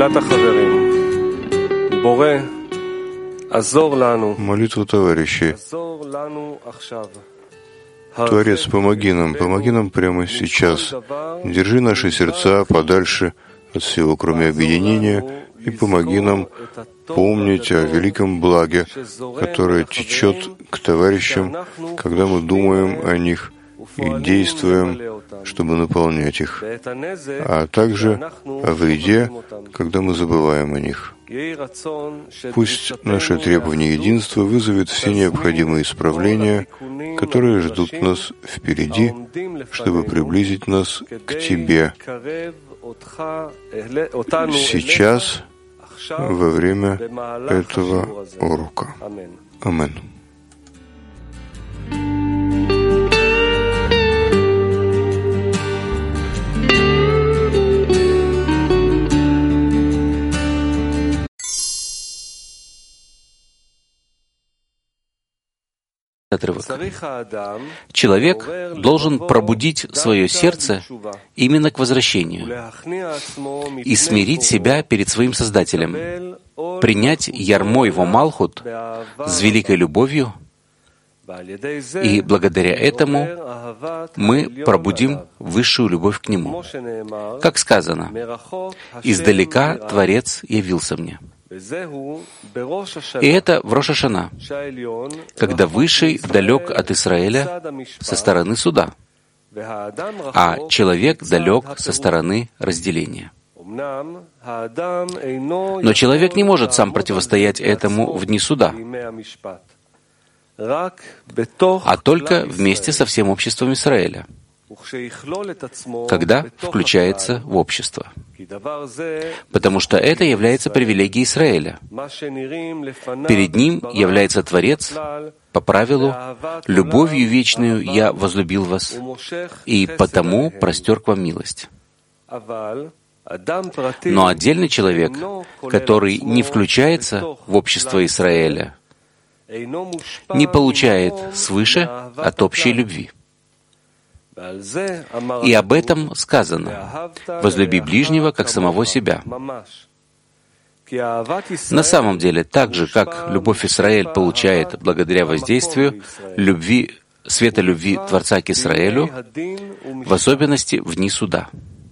Молитва товарищей. Творец, помоги нам прямо сейчас. Держи наши сердца подальше от всего, кроме объединения, и помоги нам помнить о великом благе, которое течет к товарищам, когда мы думаем о них и действуем, чтобы наполнять их, а также о вреде, когда мы забываем о них. Пусть наше требование единства вызовет все необходимые исправления, которые ждут нас впереди, чтобы приблизить нас к Тебе сейчас, во время этого урока. Амин. Отрывок. Человек должен пробудить свое сердце именно к возвращению и смирить себя перед своим Создателем, принять ярмо его Малхут с великой любовью, и благодаря этому мы пробудим высшую любовь к Нему. Как сказано, «Издалека Творец явился мне». И это в Рош ха-Шана, когда Высший далек от Израиля со стороны суда, а человек далек со стороны разделения. Но человек не может сам противостоять этому в дни суда, а только вместе со всем обществом Израиля, когда включается в общество. Потому что это является привилегией Израиля. Перед ним является Творец по правилу «любовью вечную я возлюбил вас, и потому простер к вам милость». Но отдельный человек, который не включается в общество Израиля, не получает свыше от общей любви. И об этом сказано: «Возлюби ближнего, как самого себя». На самом деле, так же, как любовь Израиль получает благодаря воздействию любви, света любви Творца к Израилю, в особенности в дни суда.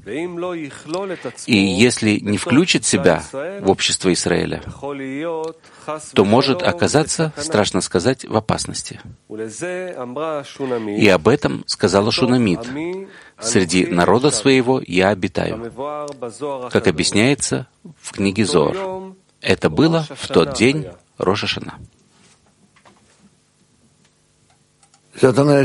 И если не включит себя в общество Израиля, то может оказаться, страшно сказать, в опасности. И об этом сказала Шунамит: «Среди народа своего я обитаю», как объясняется в книге Зоар. Это было в тот день Рош ха-Шана. То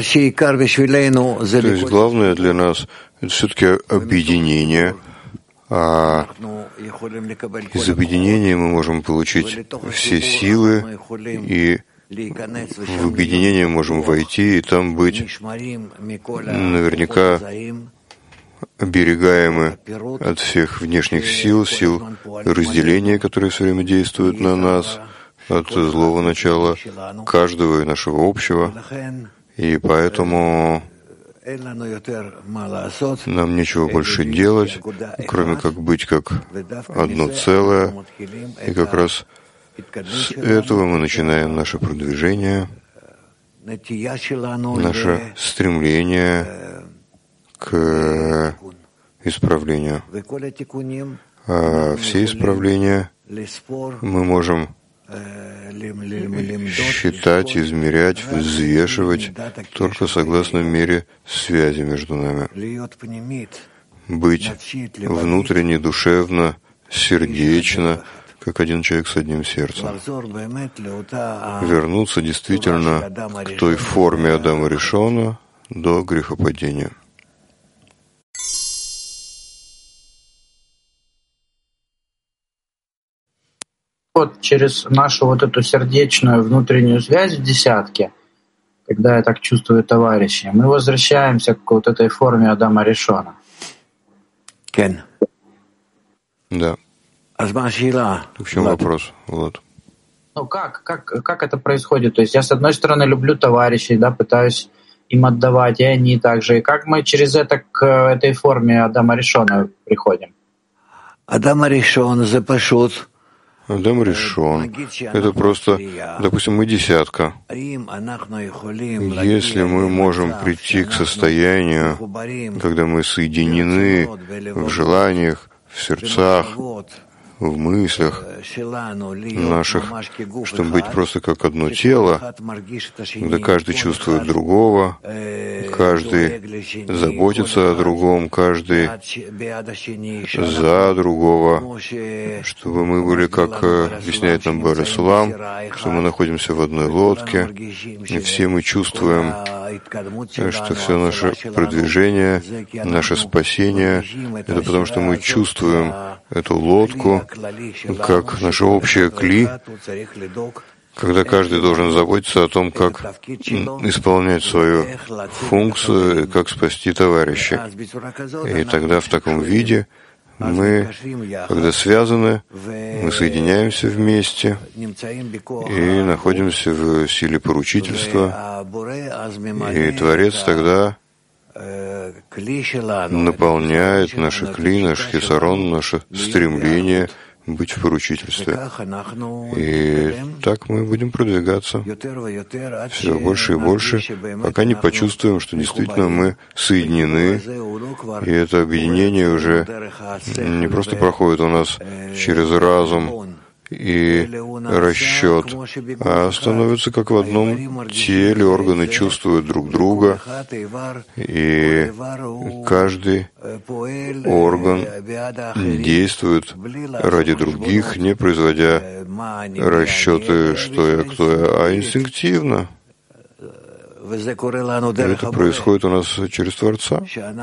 есть главное для нас — это все-таки объединение, а из объединения мы можем получить все силы, и в объединение можем войти и там быть наверняка оберегаемы от всех внешних сил разделения, которые все время действуют на нас, от злого начала каждого и нашего общего. И поэтому нам нечего больше делать, кроме как быть как одно целое. И как раз с этого мы начинаем наше продвижение, наше стремление к исправлению. А все исправления мы можем считать, измерять, взвешивать только согласно мере связи между нами. Быть внутренне, душевно, сердечно, как один человек с одним сердцем. Вернуться действительно к той форме Адама Ришона до грехопадения. Вот через нашу вот эту сердечную внутреннюю связь в десятке, когда я так чувствую товарища, мы возвращаемся к вот этой форме Адама Ришона. Кен. Да. В чем вопрос? Вот. Ну как это происходит? То есть я, с одной стороны, люблю товарищей, да, пытаюсь им отдавать, и они также. И как мы через это к этой форме Адама Ришона приходим? Адам Ришон — это просто, допустим, мы десятка. Если мы можем прийти к состоянию, когда мы соединены в желаниях, в сердцах, в мыслях наших, чтобы быть просто как одно тело, когда каждый чувствует другого, каждый заботится о другом, каждый за другого, чтобы мы были, как объясняет нам Бар Исулам, что мы находимся в одной лодке, и все мы чувствуем, что все наше продвижение, наше спасение, это потому, что мы чувствуем эту лодку как наше общее кли, когда каждый должен заботиться о том, как исполнять свою функцию и как спасти товарища. И тогда в таком виде мы, когда связаны, мы соединяемся вместе и находимся в силе поручительства, и Творец тогда наполняет наши кли, наш хисарон, наше стремление быть в поручительстве. И так мы будем продвигаться все больше и больше, пока не почувствуем, что действительно мы соединены, и это объединение уже не просто проходит у нас через разум и расчет, а становится как в одном теле, органы чувствуют друг друга, и каждый орган действует ради других, не производя расчеты, что я, кто я, а инстинктивно. Это происходит у нас через Творца,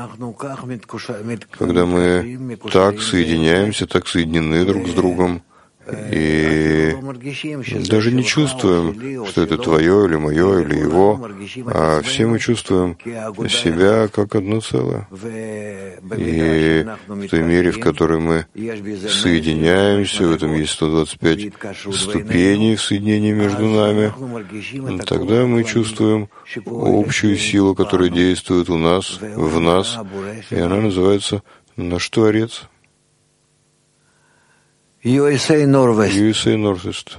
когда мы так соединяемся, так соединены друг с другом, и даже не чувствуем, что это твое или мое или его, а все мы чувствуем себя как одно целое. И в той мере, в которой мы соединяемся, в этом есть 125 ступеней в соединении между нами, тогда мы чувствуем общую силу, которая действует у нас, в нас, и она называется наш Творец. USA Northeast.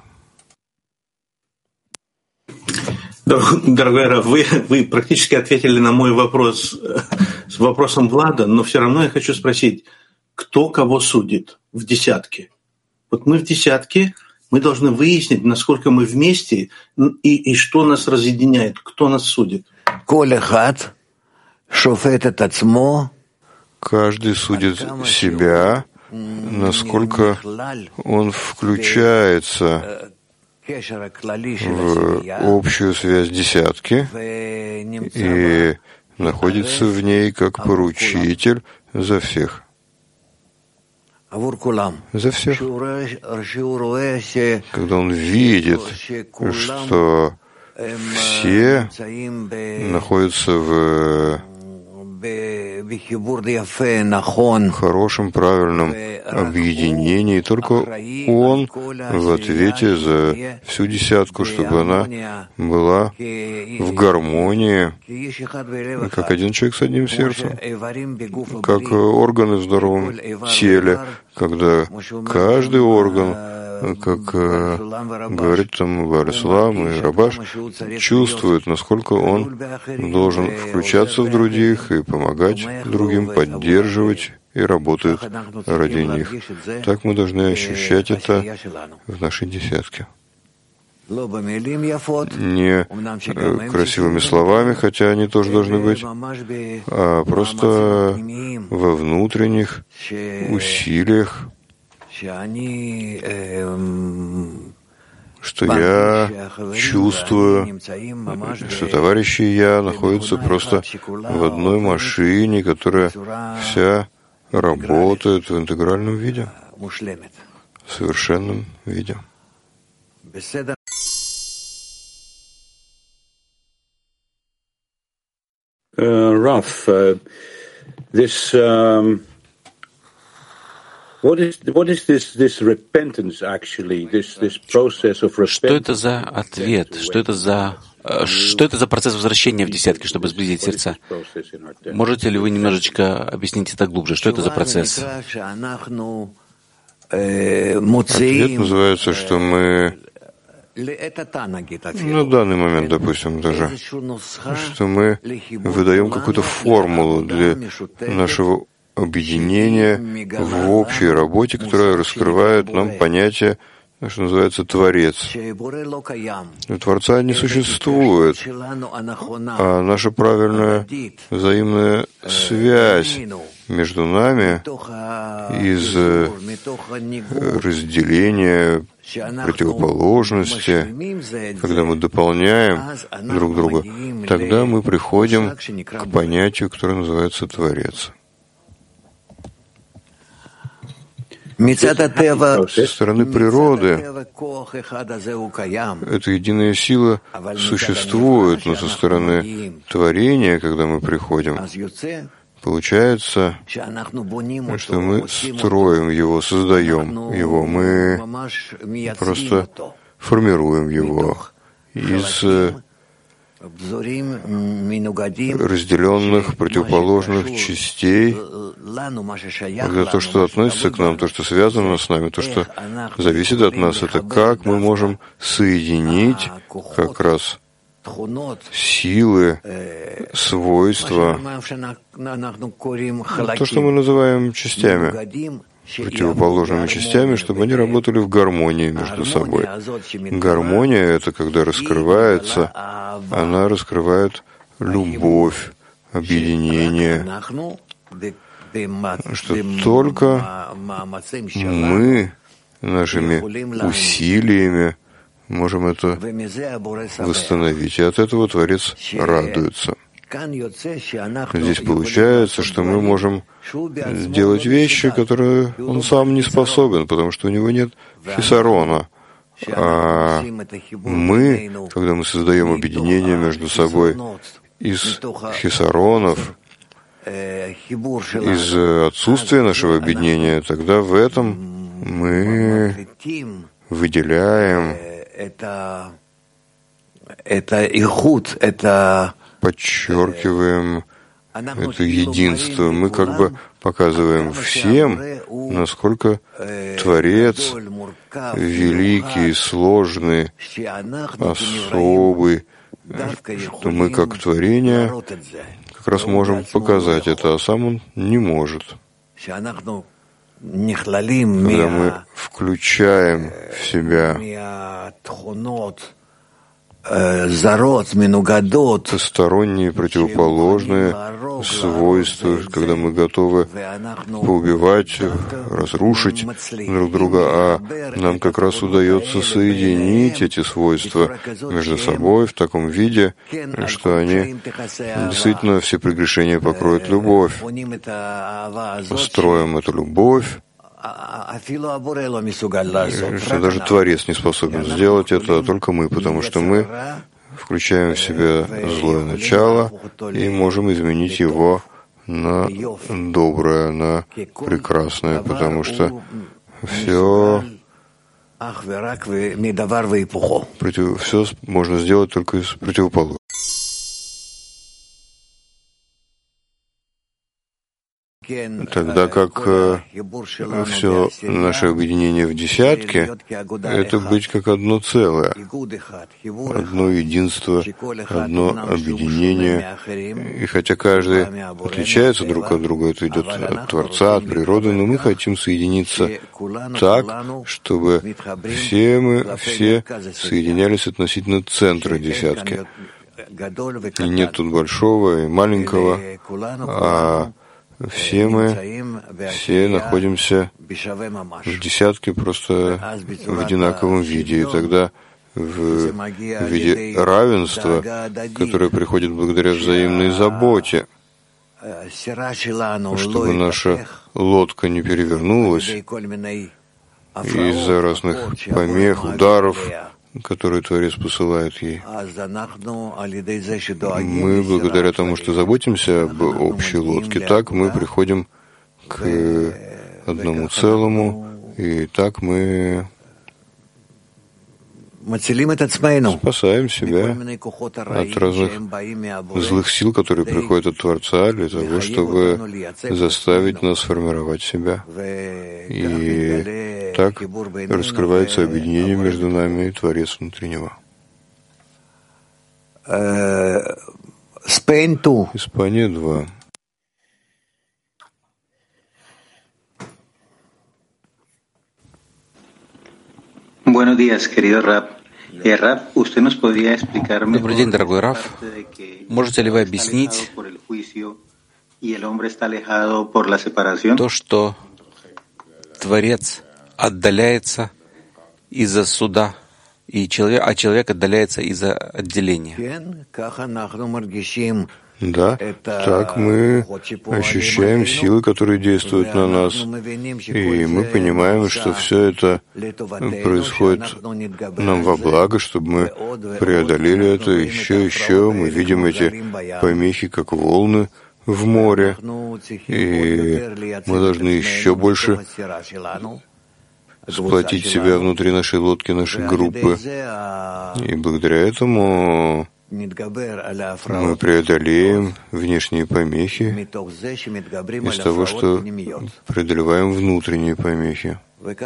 Дорогой Рав, вы практически ответили на мой вопрос с вопросом Влада, но все равно я хочу спросить, кто кого судит в десятке? Вот мы в десятке, мы должны выяснить, насколько мы вместе и что нас разъединяет, кто нас судит. Каждый судит себя, насколько он включается в общую связь десятки и находится в ней как поручитель за всех. За всех. Когда он видит, что все находятся в хорошем, правильном объединении, только он в ответе за всю десятку, чтобы она была в гармонии, как один человек с одним сердцем, как органы в здоровом теле, когда каждый орган, как говорит там Бар Исулам и Рабаш, чувствует, насколько он должен включаться в других и помогать другим, поддерживать и работает ради них. Так мы должны ощущать это в нашей десятке. Не красивыми словами, хотя они тоже должны быть, а просто во внутренних усилиях, что я чувствую, что товарищи и я находятся просто в одной машине, которая вся работает в интегральном виде, в совершенном виде. Raf, this what is this repentance actually? This process of repentance. Что это за ответ? Что это за процесс возвращения в десятки, чтобы сблизить сердца? Можете ли вы немножечко объяснить это глубже? Что это за процесс? Ответ называется, что мы на данный момент, допустим, даже, что мы выдаем какую-то формулу для нашего объединения в общей работе, которая раскрывает нам понятие, что называется Творец. Творца не существует, а наша правильная взаимная связь между нами из разделения противоположности, когда мы дополняем друг друга, тогда мы приходим к понятию, которое называется Творец. Со стороны природы эта единая сила существует, но со стороны творения, когда мы приходим, получается, что мы строим его, создаем его, мы просто формируем его из разделенных, противоположных частей, когда то, что относится к нам, то, что связано с нами, то, что зависит от нас, это как мы можем соединить как раз силы, свойства, то, что мы называем частями, противоположными частями, чтобы они работали в гармонии между собой. Гармония — это когда раскрывается, она раскрывает любовь, объединение, что только мы нашими усилиями можем это восстановить. И от этого Творец радуется. Здесь получается, что мы можем делать вещи, которые он сам не способен, потому что у него нет хисарона. А мы, когда мы создаем объединение между собой из хисаронов, из отсутствия нашего объединения, тогда в этом мы выделяем подчеркиваем это единство. Мы как бы показываем всем, насколько Творец великий, сложный, особый, что мы как творение как раз можем показать это, а сам он не может. Когда мы включаем в себя посторонние противоположные свойства, когда мы готовы поубивать, разрушить друг друга, а нам как раз удается соединить эти свойства между собой в таком виде, что они действительно все прегрешения покроют любовь. Строим эту любовь, что даже Творец не способен сделать это, а только мы, потому что мы включаем в себя злое начало и можем изменить его на доброе, на прекрасное, потому что все можно сделать только из противоположного. Тогда как все наше объединение в десятке — это быть как одно целое, одно единство, одно объединение. И хотя каждый отличается друг от друга, это идет от Творца, от природы, но мы хотим соединиться так, чтобы все соединялись относительно центра десятки. И нет тут большого и маленького, а все находимся в десятке просто в одинаковом виде. И тогда в виде равенства, которое приходит благодаря взаимной заботе, чтобы наша лодка не перевернулась из-за разных помех, ударов, которые Творец посылает ей. Мы, благодаря тому, что заботимся об общей лодке, так мы приходим к одному целому, и так мы спасаем себя от разных злых сил, которые приходят от Творца, для того, чтобы заставить нас формировать себя и так раскрывается объединение между нами и Творец внутреннего. Испания 2. Buenos días, querido Rab. Rab, ¿usted nos podría explicar mejor? Добрый день, дорогой Раф. Можете ли вы объяснить то, что Творец отдаляется из-за суда, а человек отдаляется из-за отделения? Да, так мы ощущаем силы, которые действуют на нас, и мы понимаем, что все это происходит нам во благо, чтобы мы преодолели это еще. Мы видим эти помехи, как волны в море, и мы должны еще больше сплотить себя внутри нашей лодки, нашей группы, и благодаря этому мы преодолеем внешние помехи из того, что преодолеваем внутренние помехи.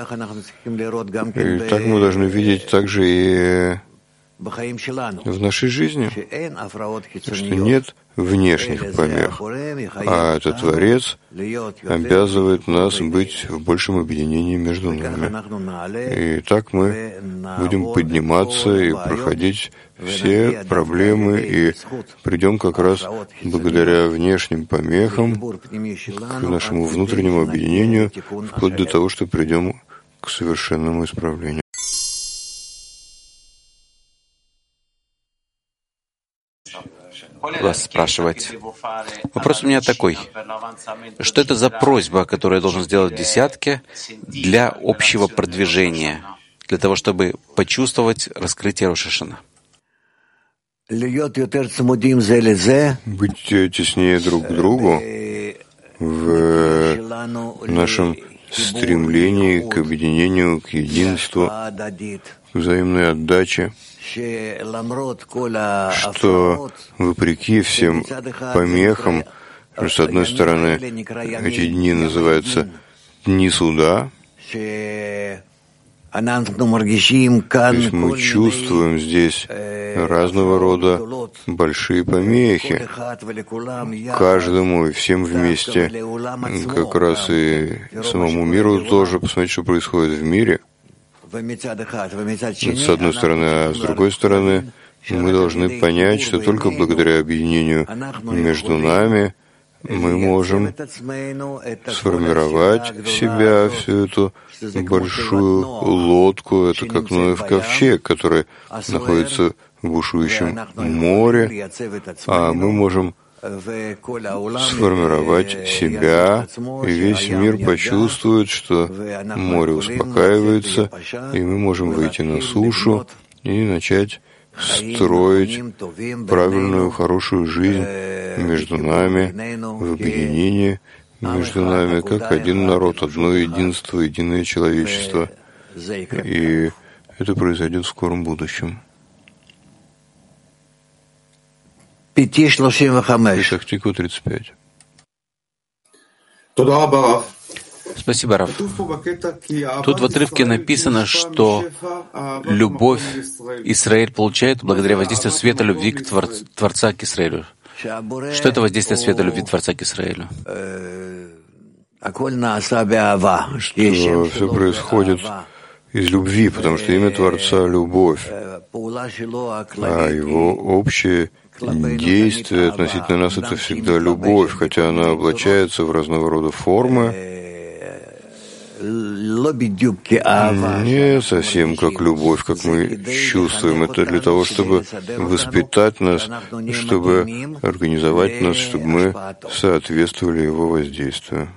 И так мы должны видеть также и в нашей жизни, что нет внешних помех, а этот Творец обязывает нас быть в большем объединении между нами. И так мы будем подниматься и проходить все проблемы, и придем как раз благодаря внешним помехам к нашему внутреннему объединению, вплоть до того, что придем к совершенному исправлению. Вас спрашивать. Вопрос у меня такой. Что это за просьба, которую я должен сделать в десятке для общего продвижения, для того, чтобы почувствовать раскрытие Рош ха-Шана? Быть теснее друг к другу в нашем стремлении к объединению, к единству, к взаимной отдаче, что вопреки всем помехам, с одной стороны, эти дни называются дни суда, то есть мы чувствуем здесь разного рода большие помехи, каждому и всем вместе, как раз и самому миру тоже, посмотреть, что происходит в мире. С одной стороны, а с другой стороны, мы должны понять, что только благодаря объединению между нами мы можем сформировать в себя всю эту большую лодку, это как Ноев ковчег, который находится в бушующем море, а мы можем сформировать себя, и весь мир почувствует, что море успокаивается, и мы можем выйти на сушу и начать строить правильную, хорошую жизнь между нами, в объединении между нами, как один народ, одно единство, единое человечество. И это произойдет в скором будущем. Петах-Тиква 35. Спасибо, Раф. Тут в отрывке написано, что любовь Израиль получает благодаря воздействию света любви к Творца к Израилю. Что это воздействие света любви Творца к Израилю? Что все происходит из любви, потому что имя Творца — любовь, а его общее действие относительно нас — это всегда любовь, хотя она облачается в разного рода формы, не совсем как любовь, как мы чувствуем. Это для того, чтобы воспитать нас, чтобы организовать нас, чтобы мы соответствовали его воздействию.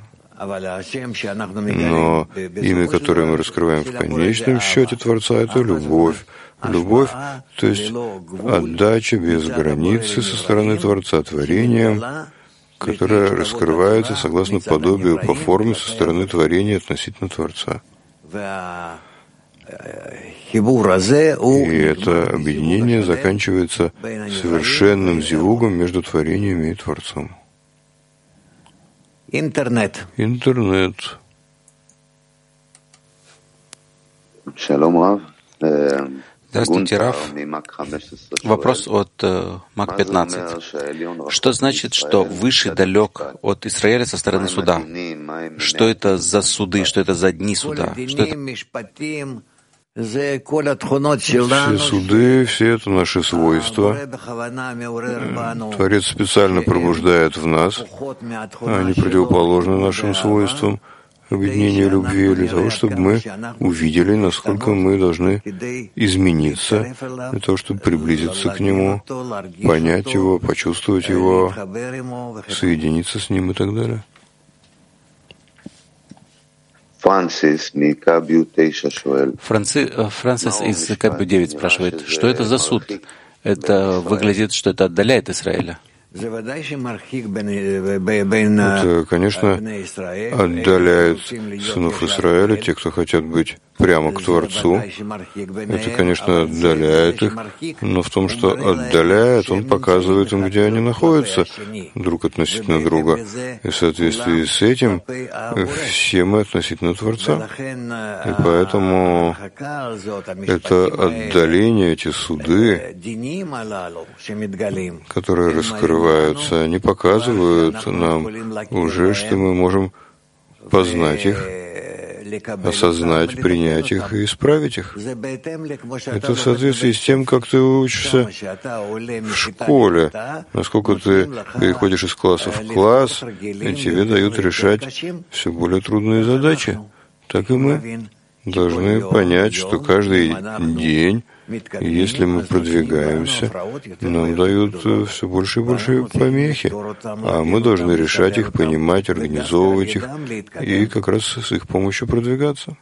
Но имя, которое мы раскрываем в конечном счете Творца, это любовь. Любовь, то есть отдача без границы со стороны Творца творением, которая раскрывается согласно подобию по форме со стороны творения относительно Творца. И это объединение заканчивается совершенным зивугом между творениями и Творцом. Интернет. Здравствуйте, Раф. Вопрос от МАК-15. Что значит, что Высший далек от Израиля со стороны суда? Что это за суды? Что это за дни суда? Что это? Все суды, все это наши свойства. Творец специально пробуждает в нас, они противоположны нашим свойствам объединения любви, для того, чтобы мы увидели, насколько мы должны измениться, для того, чтобы приблизиться к Нему, понять Его, почувствовать Его, соединиться с Ним и так далее. Франсис из КБ-9 спрашивает, что это за суд? Это выглядит, что это отдаляет Израиля. Это, конечно, отдаляет сынов Израиля, тех, кто хотят быть прямо к Творцу. Это, конечно, отдаляет их, но в том, что отдаляет, он показывает им, где они находятся друг относительно друга. И в соответствии с этим все мы относительно Творца. И поэтому это отдаление, эти суды, которые раскрываются, они показывают нам уже, что мы можем познать их, осознать, принять их и исправить их. Это в соответствии с тем, как ты учишься в школе, насколько ты переходишь из класса в класс, и тебе дают решать все более трудные задачи. Так и мы должны понять, что каждый день, если мы продвигаемся, нам дают все больше и больше помехи, а мы должны решать их, понимать, организовывать их и как раз с их помощью продвигаться.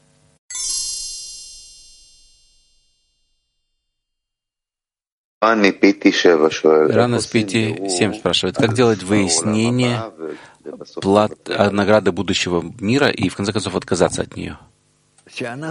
Рана с 5.7 спрашивает, как делать выяснение награды будущего мира и, в конце концов, отказаться от нее? Когда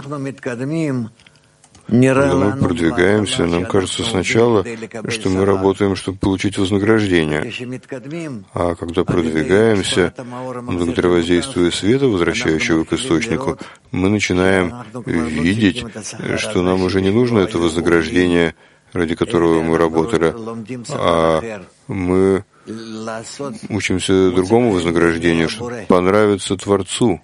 мы продвигаемся, нам кажется сначала, что мы работаем, чтобы получить вознаграждение. А когда продвигаемся, благодаря воздействию света, возвращающего к источнику, мы начинаем видеть, что нам уже не нужно это вознаграждение, ради которого мы работали, а мы учимся другому вознаграждению, чтобы понравиться Творцу,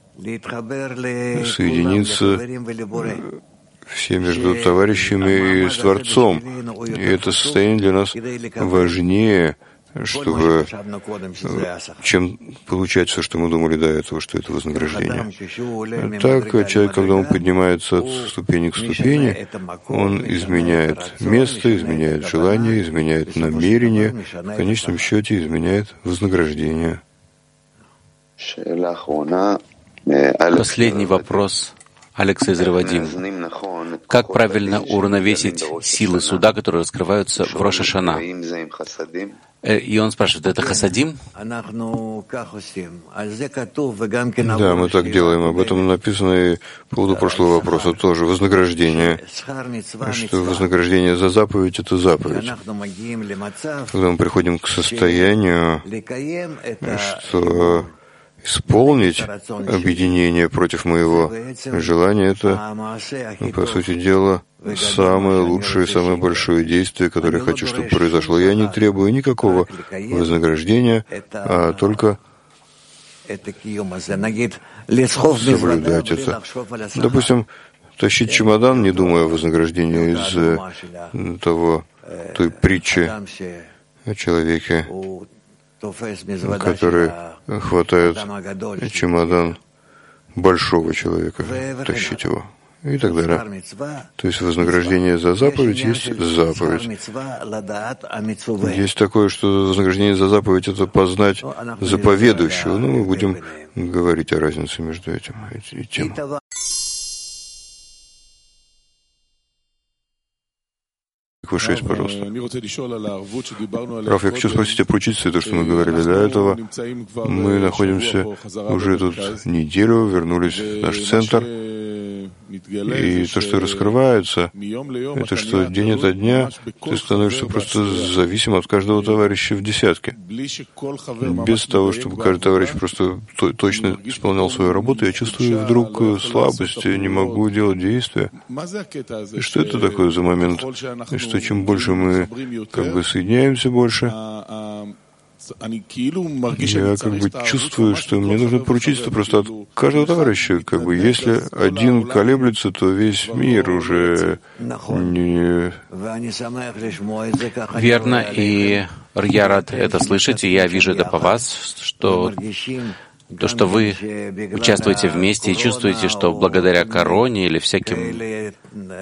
соединиться все между товарищами и с Творцом. И это состояние для нас важнее, чтобы чем получать все, что мы думали до этого, что это вознаграждение. Так, человек, когда он поднимается от ступени к ступени, он изменяет место, изменяет желание, изменяет намерение, в конечном счете изменяет вознаграждение. Последний вопрос. Алекс из Ревадим. Как правильно уравновесить силы суда, которые раскрываются в Рош ха-Шана? И он спрашивает, это хасадим? Да, мы так делаем. Об этом написано и по поводу прошлого вопроса тоже. Вознаграждение. Что вознаграждение за заповедь — это заповедь. Когда мы приходим к состоянию, что исполнить объединение против моего желания — это, по сути дела, самое лучшее, самое большое действие, которое я хочу, чтобы произошло. Я не требую никакого вознаграждения, а только соблюдать это. Допустим, тащить чемодан, не думая о вознаграждении, из той притчи о человеке, который хватает чемодан большого человека, тащить его и так далее. То есть вознаграждение за заповедь есть заповедь. Есть такое, что вознаграждение за заповедь — это познать заповедующего, но мы будем говорить о разнице между этим и тем. К6, пожалуйста. Раф, я хочу спросить о пручительстве, то, что мы говорили до этого. Мы находимся уже тут неделю, вернулись в наш центр. И то, что раскрывается, это что день ото дня ты становишься просто зависим от каждого товарища в десятке. Без того, чтобы каждый товарищ просто точно исполнял свою работу, я чувствую вдруг слабость, не могу делать действия. И что это такое за момент? И что чем больше мы как бы соединяемся больше, я как бы чувствую, что мне нужно поручиться просто от каждого товарища. Как бы если один колеблется, то весь мир уже не... Верно, и я рад это слышать, и я вижу это по вас, что то, что вы участвуете вместе и чувствуете, что благодаря короне или всяким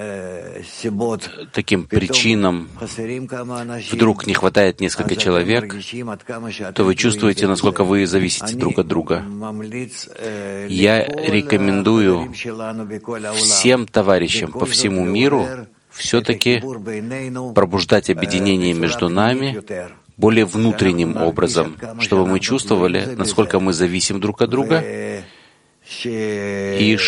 таким причинам вдруг не хватает несколько человек, то вы чувствуете, насколько вы зависите друг от друга. Я рекомендую всем товарищам по всему миру все-таки пробуждать объединение между нами более внутренним образом, чтобы мы чувствовали, насколько мы зависим друг от друга, и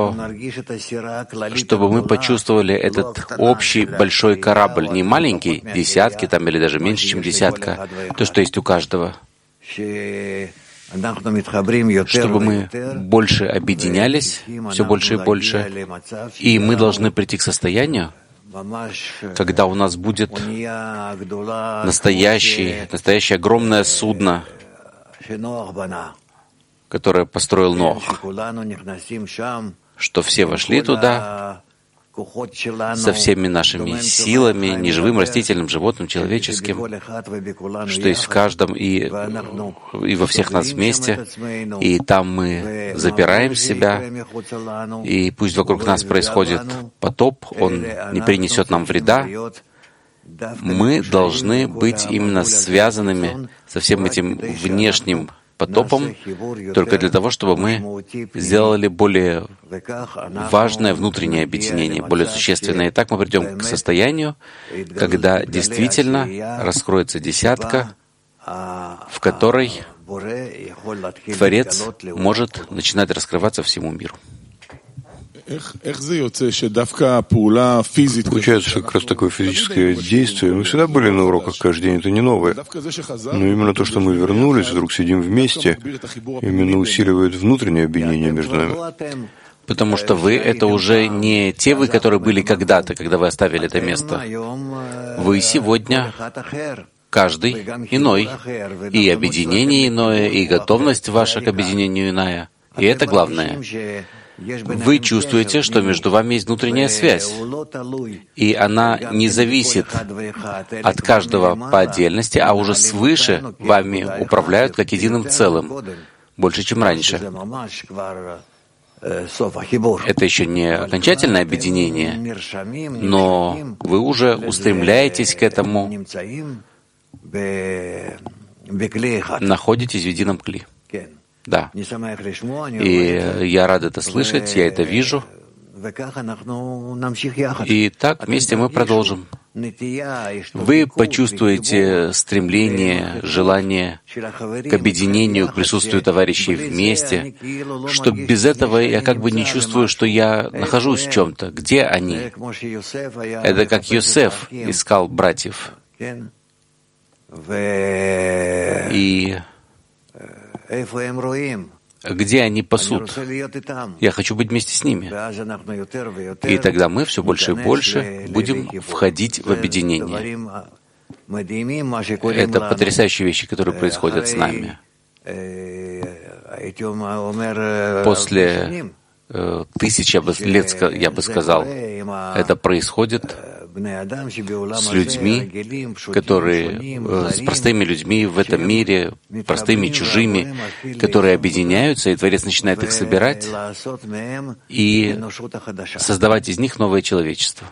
чтобы мы почувствовали этот общий большой корабль, не маленький, десятки там или даже меньше, чем десятка, то, что есть у каждого, чтобы мы больше объединялись, все больше и больше, и мы должны прийти к состоянию, когда у нас будет настоящее огромное судно, которое построил Ноах, что все вошли туда со всеми нашими силами, неживым, растительным, животным, человеческим, что есть в каждом и во всех нас вместе, и там мы запираем себя, и пусть вокруг нас происходит потоп, он не принесет нам вреда. Мы должны быть именно связанными со всем этим внешним потопом только для того, чтобы мы сделали более важное внутреннее объединение, более существенное. И так мы придем к состоянию, когда действительно раскроется десятка, в которой Творец может начинать раскрываться всему миру. Получается, что как раз такое физическое действие. Мы всегда были на уроках каждый день, это не новое. Но именно то, что мы вернулись, вдруг сидим вместе, именно усиливает внутреннее объединение между нами. Потому что вы — это уже не те вы, которые были когда-то, когда вы оставили это место. Вы сегодня каждый иной, и объединение иное, и готовность ваша к объединению иная. И это главное. Вы чувствуете, что между вами есть внутренняя связь, и она не зависит от каждого по отдельности, а уже свыше вами управляют как единым целым, больше, чем раньше. Это еще не окончательное объединение, но вы уже устремляетесь к этому, находитесь в едином кли. Да. И я рад это слышать, я это вижу. И так вместе мы продолжим. Вы почувствуете стремление, желание к объединению, к присутствию товарищей вместе, что без этого я как бы не чувствую, что я нахожусь в чем-то. Где они? Это как Йосеф искал братьев. И где они пасут? Я хочу быть вместе с ними. И тогда мы все больше и больше будем входить в объединение. Это потрясающие вещи, которые происходят с нами. После тысяч лет, я бы сказал, это происходит с людьми, с простыми людьми в этом мире, простыми, чужими, которые объединяются, и Творец начинает их собирать и создавать из них новое человечество.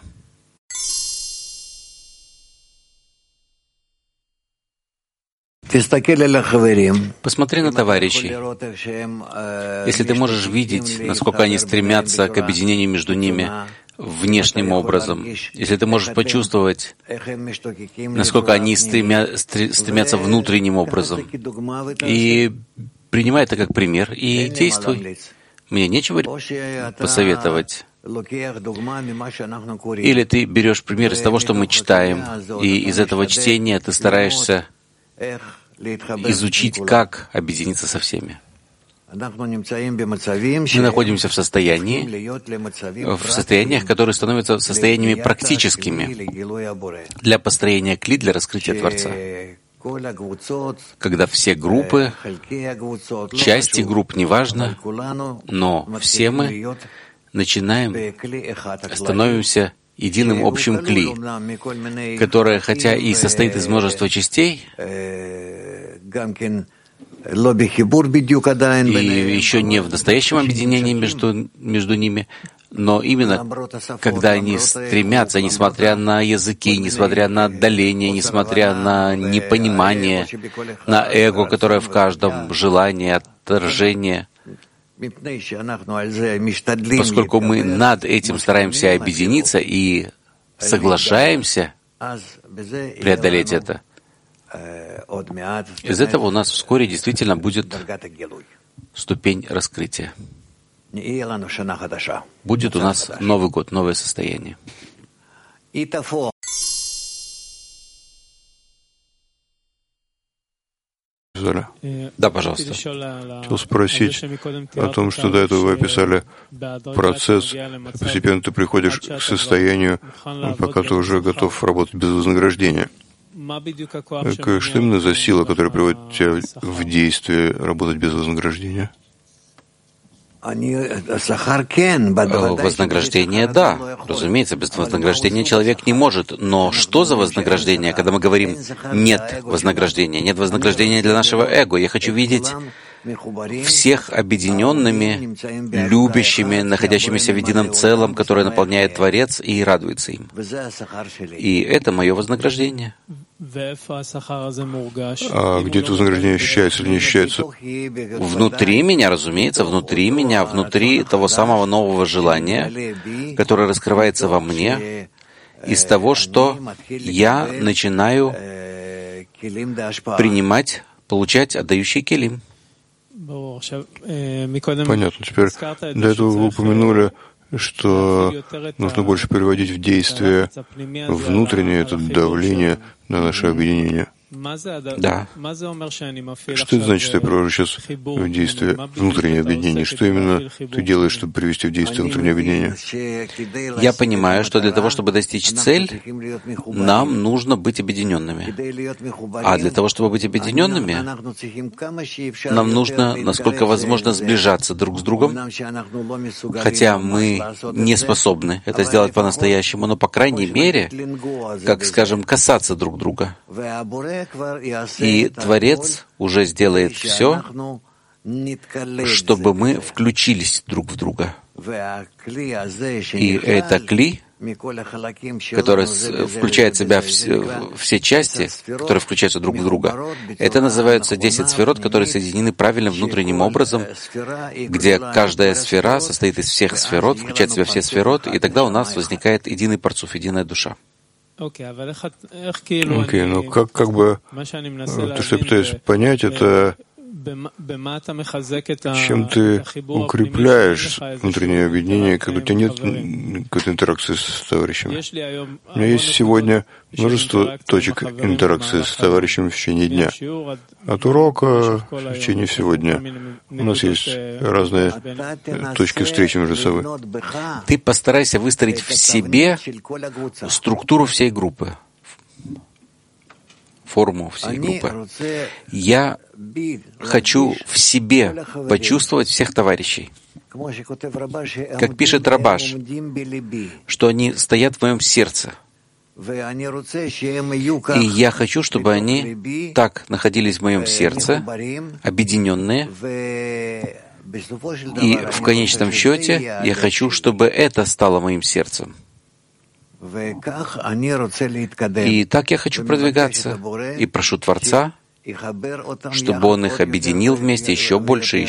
Посмотри на товарищей. Если ты можешь видеть, насколько они стремятся к объединению между ними внешним образом, если ты можешь почувствовать, насколько они стремятся внутренним образом, и принимай это как пример, и действуй. Мне нечего посоветовать. Или ты берешь пример из того, что мы читаем, и из этого чтения ты стараешься изучить, как объединиться со всеми. Мы находимся в состояниях, которые становятся состояниями практическими для построения кли, для раскрытия Творца. Когда все группы, части групп, неважно, но все мы начинаем, становимся единым общим кли, которое, хотя и состоит из множества частей, и еще не в настоящем объединении между ними, но именно когда они стремятся, несмотря на языки, несмотря на отдаление, несмотря на непонимание, на эго, которое в каждом желании, отторжение, поскольку мы над этим стараемся объединиться и соглашаемся преодолеть это, из этого у нас вскоре действительно будет ступень раскрытия. Будет у нас Новый год, новое состояние. Да, пожалуйста. Хотел спросить о том, что до этого вы описали процесс, постепенно ты приходишь к состоянию, пока ты уже готов работать без вознаграждения. Что именно за сила, которая приводит тебя в действие работать без вознаграждения? Вознаграждение, да. Разумеется, без вознаграждения человек не может. Но что за вознаграждение, когда мы говорим «нет вознаграждения»? Нет вознаграждения для нашего эго. Я хочу видеть всех объединенными, любящими, находящимися в едином целом, которое наполняет Творец и радуется им. И это мое вознаграждение. А где это вознаграждение ощущается или не ощущается? Внутри меня, разумеется, внутри того самого нового желания, которое раскрывается во мне, из того, что я начинаю принимать, получать отдающий келим. Понятно. Теперь до этого вы упомянули, что нужно больше переводить в действие внутреннее это давление на наше объединение. Да. Что это значит, что я привожу сейчас в действие внутреннее объединение? Что именно ты делаешь, чтобы привести в действие внутреннее объединение? Я понимаю, что для того, чтобы достичь цель, нам нужно быть объединенными. А для того, чтобы быть объединенными, нам нужно, насколько возможно, сближаться друг с другом, хотя мы не способны это сделать по-настоящему, но, по крайней мере, как, скажем, касаться друг друга. И Творец уже сделает все, чтобы мы включились друг в друга. И это кли, который включает в себя все части, которые включаются друг в друга, это называются 10 сферот, которые соединены правильным внутренним образом, где каждая сфера состоит из всех сферот, включает в себя все сфероты, и тогда у нас возникает единый парцуф, единая душа. Окей, но как бы то, что я пытаюсь понять, это чем ты укрепляешь внутреннее объединение, когда у тебя нет какой-то интеракции с товарищами. У меня есть сегодня множество точек интеракции с товарищами в течение дня. От урока в течение всего дня. У нас есть разные точки встречи между собой. Ты постарайся выстроить в себе структуру всей группы, форму всей группы. Я хочу в себе почувствовать всех товарищей. Как пишет Рабаш, что они стоят в моем сердце. И я хочу, чтобы они так находились в моем сердце, объединенные. И в конечном счете я хочу, чтобы это стало моим сердцем. И так я хочу продвигаться. И прошу Творца, чтобы Он их объединил вместе еще больше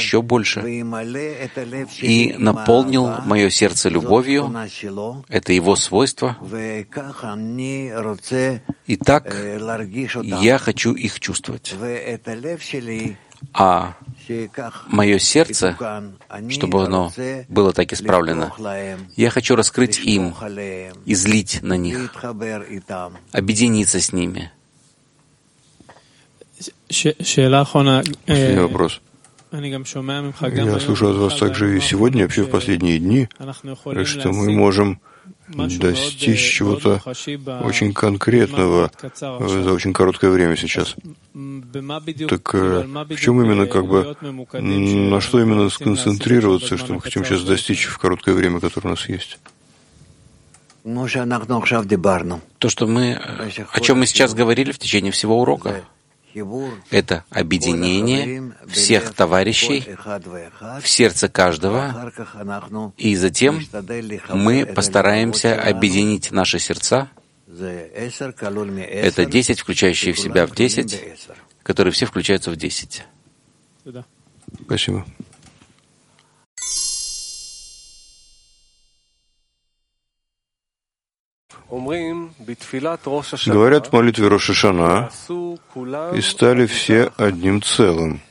и наполнил мое сердце любовью. Это Его свойство. И так я хочу их чувствовать. А мое сердце, чтобы оно было так исправлено, я хочу раскрыть им, излить на них, объединиться с ними. Последний вопрос. Я слушаю от вас также и сегодня, вообще в последние дни, что мы можем достичь чего-то очень конкретного за очень короткое время сейчас. Так в чем именно, на что именно сконцентрироваться, что мы хотим сейчас достичь в короткое время, которое у нас есть? То, о чем мы сейчас говорили в течение всего урока, это объединение всех товарищей в сердце каждого, и затем мы постараемся объединить наши сердца. Это 10, включающие в себя в 10, которые все включаются в 10. Спасибо. Говорят в молитве Рош ха-Шана, и стали все одним целым.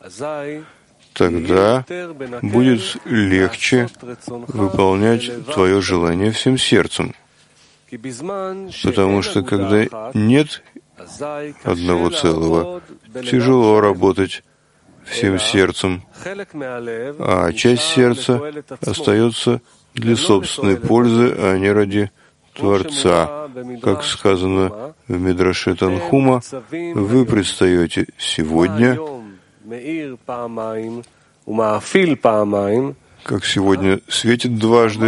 Тогда будет легче выполнять твое желание всем сердцем. Потому что когда нет одного целого, тяжело работать всем сердцем, а часть сердца остается для собственной пользы, а не ради Творца. Как сказано в Мидраше Танхума, вы предстаете сегодня, как сегодня светит дважды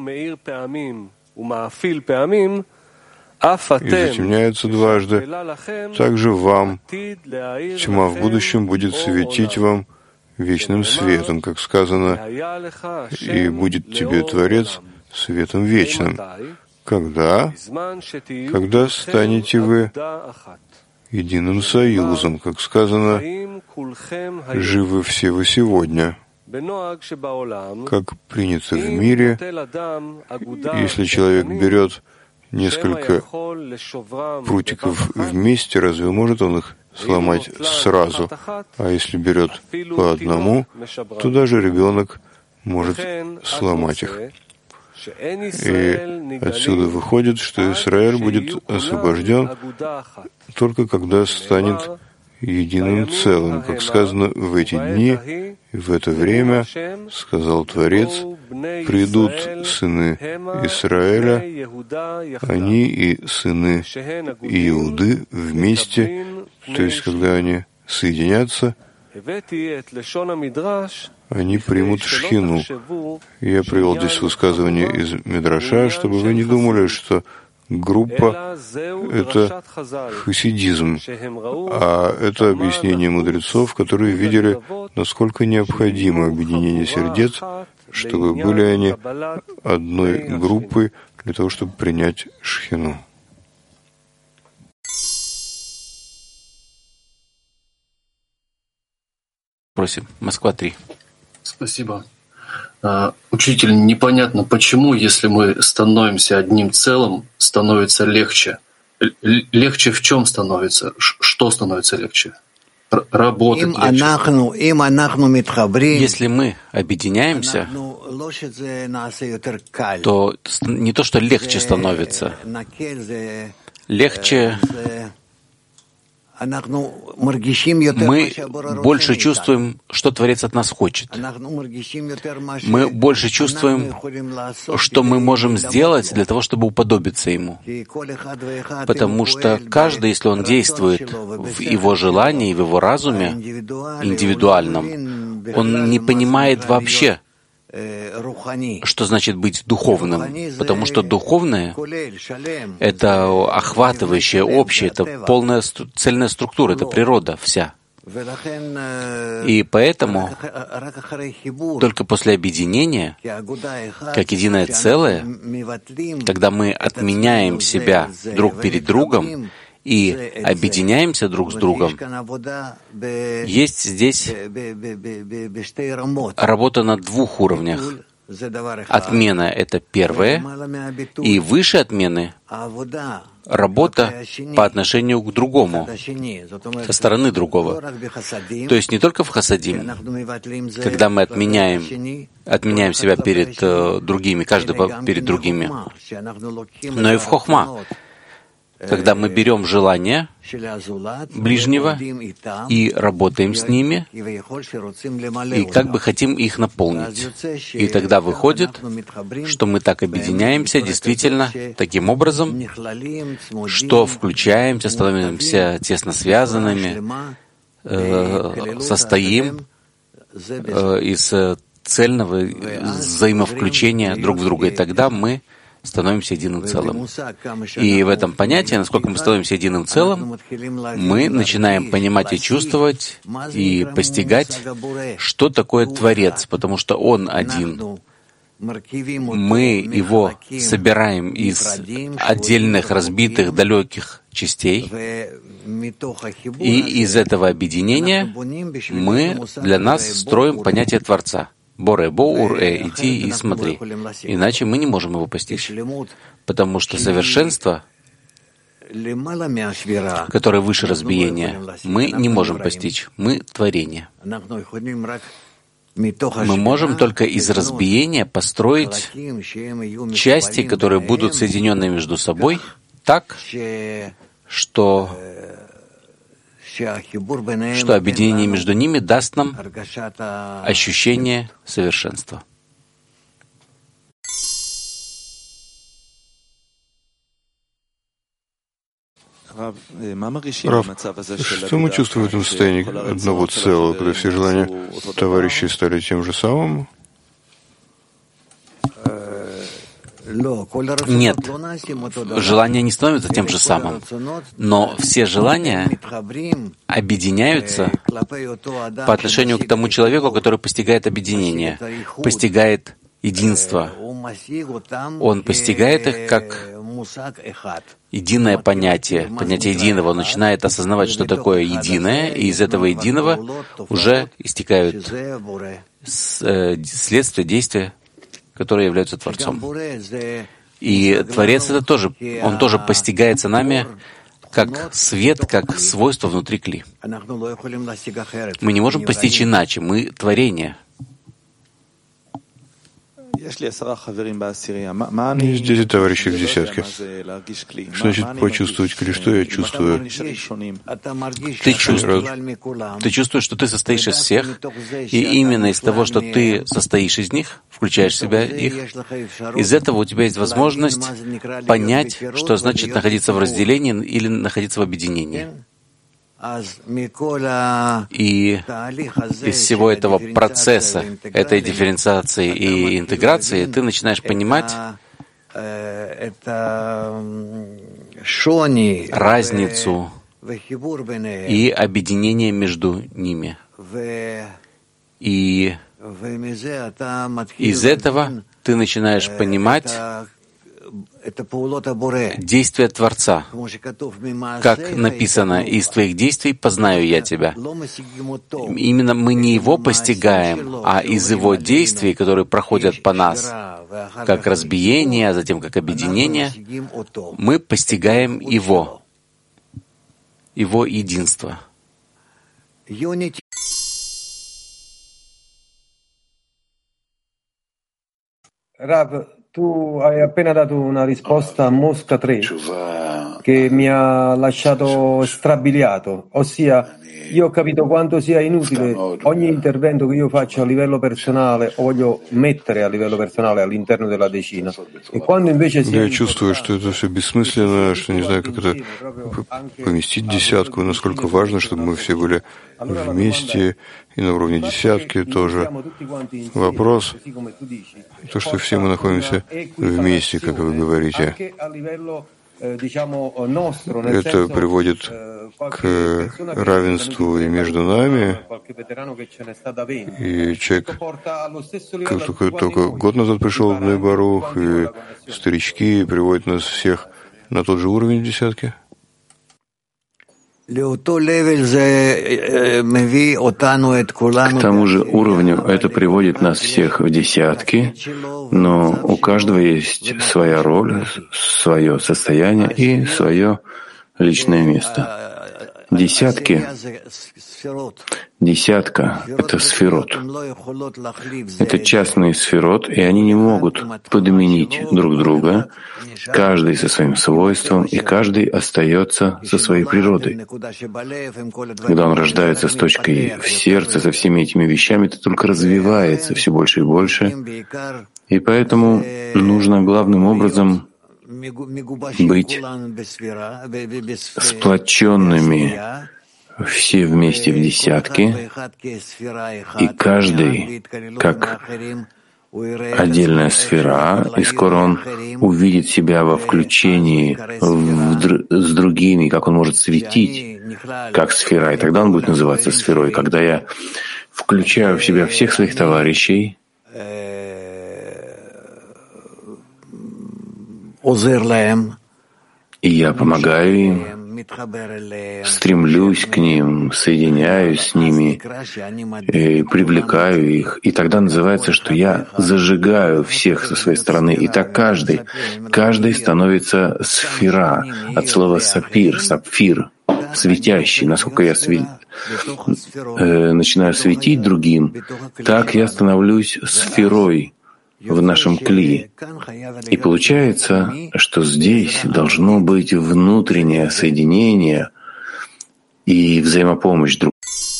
и затемняется дважды, также вам тьма в будущем будет светить вам вечным светом, как сказано, и будет тебе Творец светом вечным. Когда станете вы единым союзом, как сказано, живы все вы сегодня, как принято в мире, если человек берет несколько прутиков вместе, разве может он их сломать сразу? А если берет по одному, то даже ребенок может сломать их. И отсюда выходит, что Израиль будет освобожден только когда станет единым целым. Как сказано, в эти дни и в это время, сказал Творец, придут сыны Израиля, они и сыны Иуды вместе, то есть когда они соединятся, они примут шхину. Я привел здесь высказывание из Мидраша, чтобы вы не думали, что группа — это хасидизм, а это объяснение мудрецов, которые видели, насколько необходимо объединение сердец, чтобы были они одной группой для того, чтобы принять шхину. Просим. Москва 3. Спасибо. Учитель, непонятно, почему, если мы становимся одним целым, становится легче. Легче в чем становится? Что становится легче? Работать легче. Если мы объединяемся, то не то, что легче становится. Легче мы больше чувствуем, что Творец от нас хочет. Мы больше чувствуем, что мы можем сделать для того, чтобы уподобиться Ему. Потому что каждый, если он действует в его желании, в его разуме индивидуальном, он не понимает вообще, что значит быть духовным, потому что духовное — это охватывающее, общее, это полная цельная структура, это природа вся. И поэтому только после объединения, как единое целое, когда мы отменяем себя друг перед другом и объединяемся друг с другом, есть здесь работа на двух уровнях. Отмена — это первое, и выше отмены — работа по отношению к другому, со стороны другого. То есть не только в хасадим, когда мы отменяем себя перед другими, каждый перед другими, но и в хохма, когда мы берем желания ближнего и работаем с ними, и как бы хотим их наполнить. И тогда выходит, что мы так объединяемся действительно таким образом, что включаемся, становимся тесно связанными, состоим из цельного взаимовключения друг в друга. И тогда мы становимся единым целым. И в этом понятии, насколько мы становимся единым целым, мы начинаем понимать и чувствовать, и постигать, что такое Творец, потому что Он один. Мы Его собираем из отдельных, разбитых, далеких частей, и из этого объединения мы для нас строим понятие Творца. Боре, боур-э, иди и смотри. Иначе мы не можем его постичь. Потому что совершенство, которое выше разбиения, мы не можем постичь. Мы — творение. Мы можем только из разбиения построить части, которые будут соединены между собой так, что объединение между ними даст нам ощущение совершенства. Рав, что мы чувствуем в этом состоянии одного целого, когда все желания товарищей стали тем же самым? Нет, желания не становятся тем же самым, но все желания объединяются по отношению к тому человеку, который постигает объединение, постигает единство. Он постигает их как единое понятие, понятие единого. Он начинает осознавать, что такое единое, и из этого единого уже истекают следствия, действия, которые являются Творцом. И Творец — это тоже, он тоже постигается нами как свет, как свойство внутри кли. Мы не можем постичь иначе, мы — творение. Есть 10 товарищей в десятке. Что значит почувствовать кли? Что я чувствую? Ты чувствуешь, что ты состоишь из всех, и именно из того, что ты состоишь из них, включаешь в себя их, из этого у тебя есть возможность понять, что значит находиться в разделении или находиться в объединении. И из всего этого процесса, этой дифференциации и интеграции, ты начинаешь понимать разницу и объединение между ними. И из этого ты начинаешь понимать действия Творца. Как написано, из твоих действий познаю я тебя. Именно мы не его постигаем, а из его действий, которые проходят по нас, как разбиение, а затем как объединение, мы постигаем его единство. Rav, tu hai appena dato una risposta a Mosca 3 che mi ha lasciato strabiliato, ossia io ho capito quanto sia inutile ogni intervento che io faccio a livello personale o voglio mettere a livello personale all'interno della decina. E quando invece Я чувствую, что это все бессмысленно, что не знаю, как это поместить десятку, насколько важно, чтобы мы все были вместе и на уровне десятки тоже. Вопрос, то, что все мы находимся вместе, как вы говорите, это приводит к равенству и между нами. И человек, как только год назад пришел в Бней Барух, и старички приводят нас всех на тот же уровень десятки. К тому же уровню это приводит нас всех в десятки, но у каждого есть своя роль, свое состояние и свое личное место. Десятка — это сферот. Это частные сферот, и они не могут подменить друг друга, каждый со своим свойством, и каждый остается со своей природой. Когда он рождается с точкой в сердце, со всеми этими вещами, это только развивается все больше и больше, и поэтому нужно главным образом быть сплоченными все вместе в десятке, и каждый как отдельная сфера, и скоро он увидит себя во включении с другими, как он может светить, как сфера, и тогда он будет называться сферой. Когда я включаю в себя всех своих товарищей, и я помогаю им, стремлюсь к ним, соединяюсь с ними, и привлекаю их. И тогда называется, что я зажигаю всех со своей стороны. И так каждый становится сфера, от слова сапир, сапфир, светящий. Насколько я начинаю светить другим, так я становлюсь сферой в нашем кли. И получается, что здесь должно быть внутреннее соединение и взаимопомощь друг.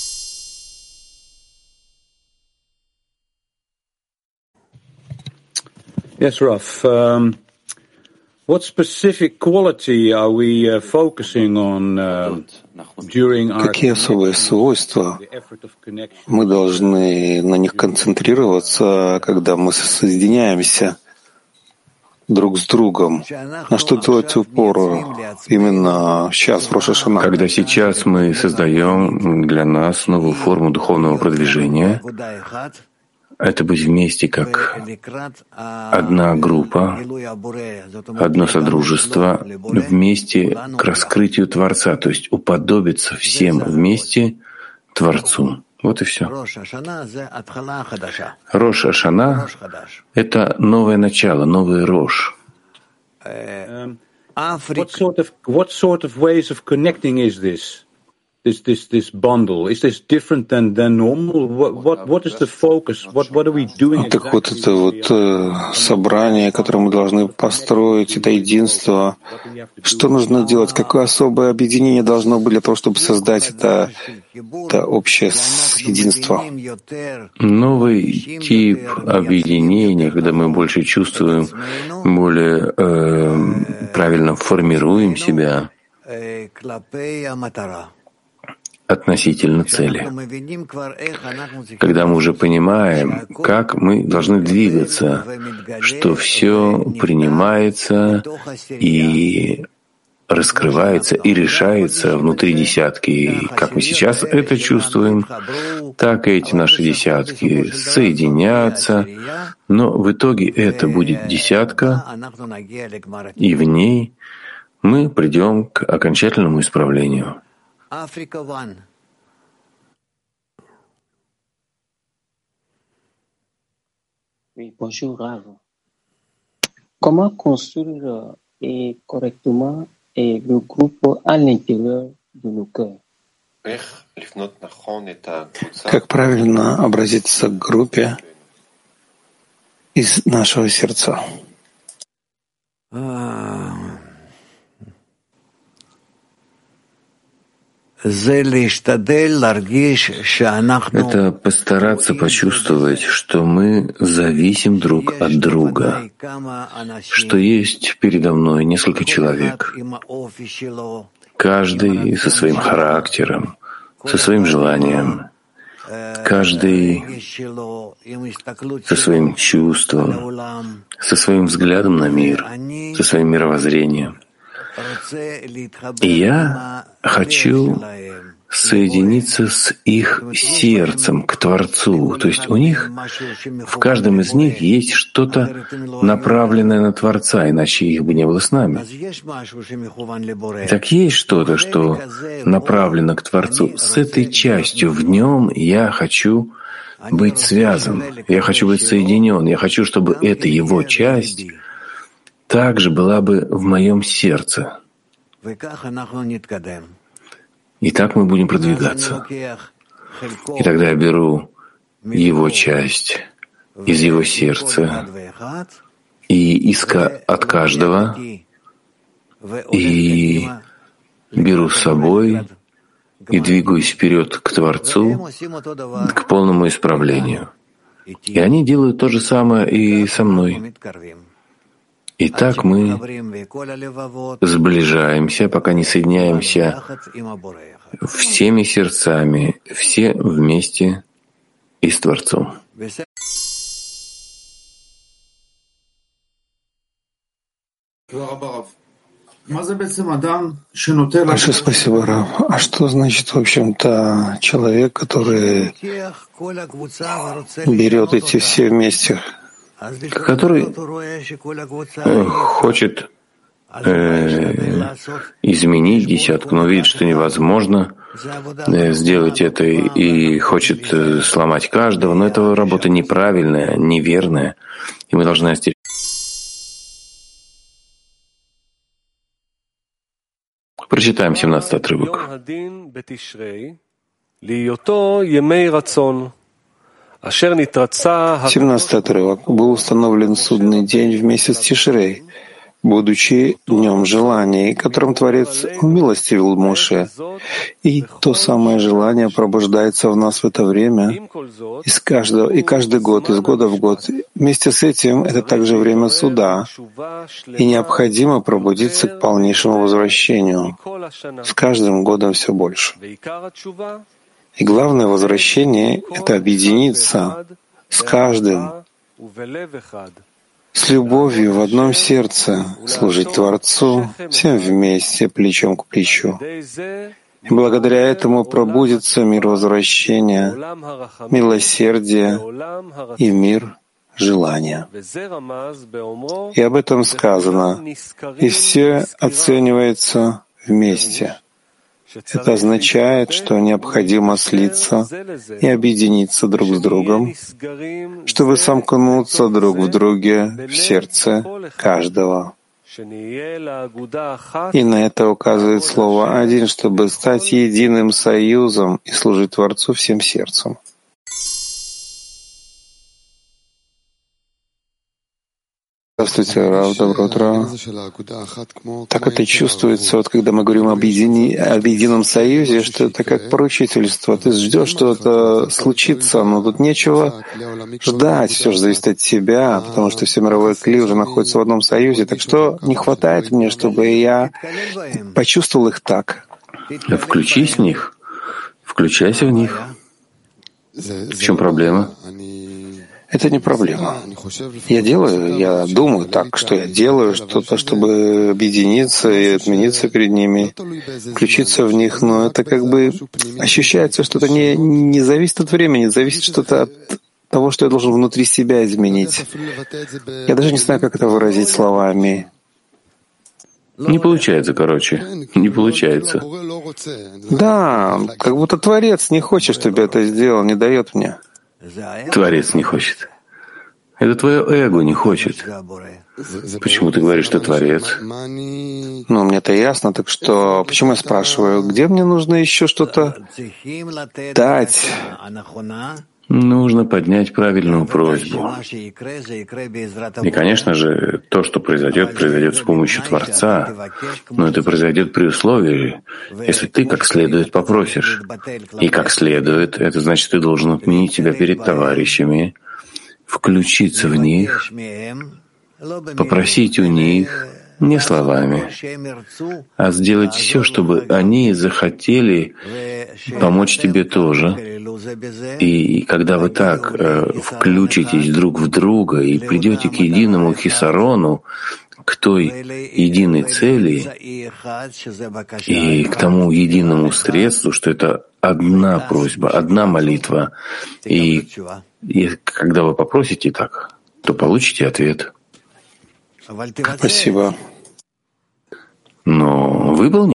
Yes, Raf. What specific quality are we focusing on during our? Какие особые свойства мы должны на них концентрироваться, когда мы соединяемся друг с другом? На что делать упор именно сейчас, в Рош ха-Шана? Когда сейчас мы создаем для нас новую форму духовного продвижения, это быть вместе как одна группа, одно содружество, вместе к раскрытию Творца, то есть уподобиться всем вместе Творцу. Вот и все. Рош ха-Шана — это новое начало, новый Рош. What sort of ways of connecting is this? This bundle, is this different than normal? What is the focus? What are we doing? Так вот это вот собрание, которое мы должны построить, это единство. Что нужно делать? Какое особое объединение должно быть для того, чтобы создать это общее единство? Новый тип объединения, когда мы больше чувствуем, более правильно формируем себя относительно цели. Когда мы уже понимаем, как мы должны двигаться, что все принимается и раскрывается и решается внутри десятки. И как мы сейчас это чувствуем, так и эти наши десятки соединятся, но в итоге это будет десятка, и в ней мы придем к окончательному исправлению. Africa One. Oui, bonjour Rav. Comment construire correctement le groupe à l'intérieur de nos cœurs? Как правильно обратиться к группе из нашего сердца? Это постараться почувствовать, что мы зависим друг от друга, что есть передо мной несколько человек, каждый со своим характером, со своим желанием, каждый со своим чувством, со своим взглядом на мир, со своим мировоззрением. И я хочу соединиться с их сердцем к Творцу. То есть у них, в каждом из них есть что-то направленное на Творца, иначе их бы не было с нами. Так есть что-то, что направлено к Творцу. С этой частью в нем я хочу быть связан, я хочу быть соединен, я хочу, чтобы эта его часть также была бы в моем сердце. И так мы будем продвигаться. И тогда я беру его часть из его сердца и от каждого, и беру с собой и двигаюсь вперед к Творцу, к полному исправлению. И они делают то же самое и со мной. И так мы сближаемся, пока не соединяемся всеми сердцами, все вместе и с Творцом. Большое спасибо, Рав. А что значит, в общем-то, человек, который берет эти все вместе? Который хочет изменить десятку, но видит, что невозможно сделать это и хочет сломать каждого, но это работа неправильная, неверная, и мы должны остерегаться. Прочитаем 17 отрывок. 17 отрывок. Был установлен судный день в месяц Тишрей, будучи днем желаний, которым Творец умилостивил Моше. И то самое желание пробуждается в нас в это время, и каждый год, из года в год. Вместе с этим это также время суда, и необходимо пробудиться к полнейшему возвращению. С каждым годом все больше. И главное возвращение — это объединиться с каждым, с любовью в одном сердце, служить Творцу, всем вместе, плечом к плечу. И благодаря этому пробудится мир возвращения, милосердия и мир желания. И об этом сказано, и все оценивается вместе. Это означает, что необходимо слиться и объединиться друг с другом, чтобы сомкнуться друг в друге в сердце каждого. И на это указывает слово «один», чтобы стать единым союзом и служить Творцу всем сердцем. Здравствуйте, Рав, доброе утро. Так это чувствуется, вот когда мы говорим об едином союзе, что это как поручительство. Ты ждешь, что это случится, но тут нечего ждать, все же зависит от тебя, потому что все мировое кли уже находится в одном союзе. Так что не хватает мне, чтобы я почувствовал их так? Включись в них, включайся в них. В чем проблема? Это не проблема. Я думаю так, что я делаю что-то, чтобы объединиться и отмениться перед ними, включиться в них, но это как бы ощущается, что это не зависит от времени, зависит что-то от того, что я должен внутри себя изменить. Я даже не знаю, как это выразить словами. Не получается, не получается. Да, как будто Творец не хочет, чтобы я это сделал, не дает мне. Творец не хочет. Это твое эго не хочет. Почему ты говоришь, что Творец? Ну, мне-то ясно, так что почему я спрашиваю, где мне нужно еще что-то дать? Нужно поднять правильную просьбу. И, конечно же, то, что произойдет с помощью Творца, но это произойдет при условии, если ты как следует попросишь. И как следует, это значит, ты должен отменить себя перед товарищами, включиться в них, попросить у них, не словами, а сделать все, чтобы они захотели помочь тебе тоже. И когда вы так включитесь друг в друга и придете к единому хисарону, к той единой цели и к тому единому средству, что это одна просьба, одна молитва, и когда вы попросите так, то получите ответ. Спасибо. Но выполните.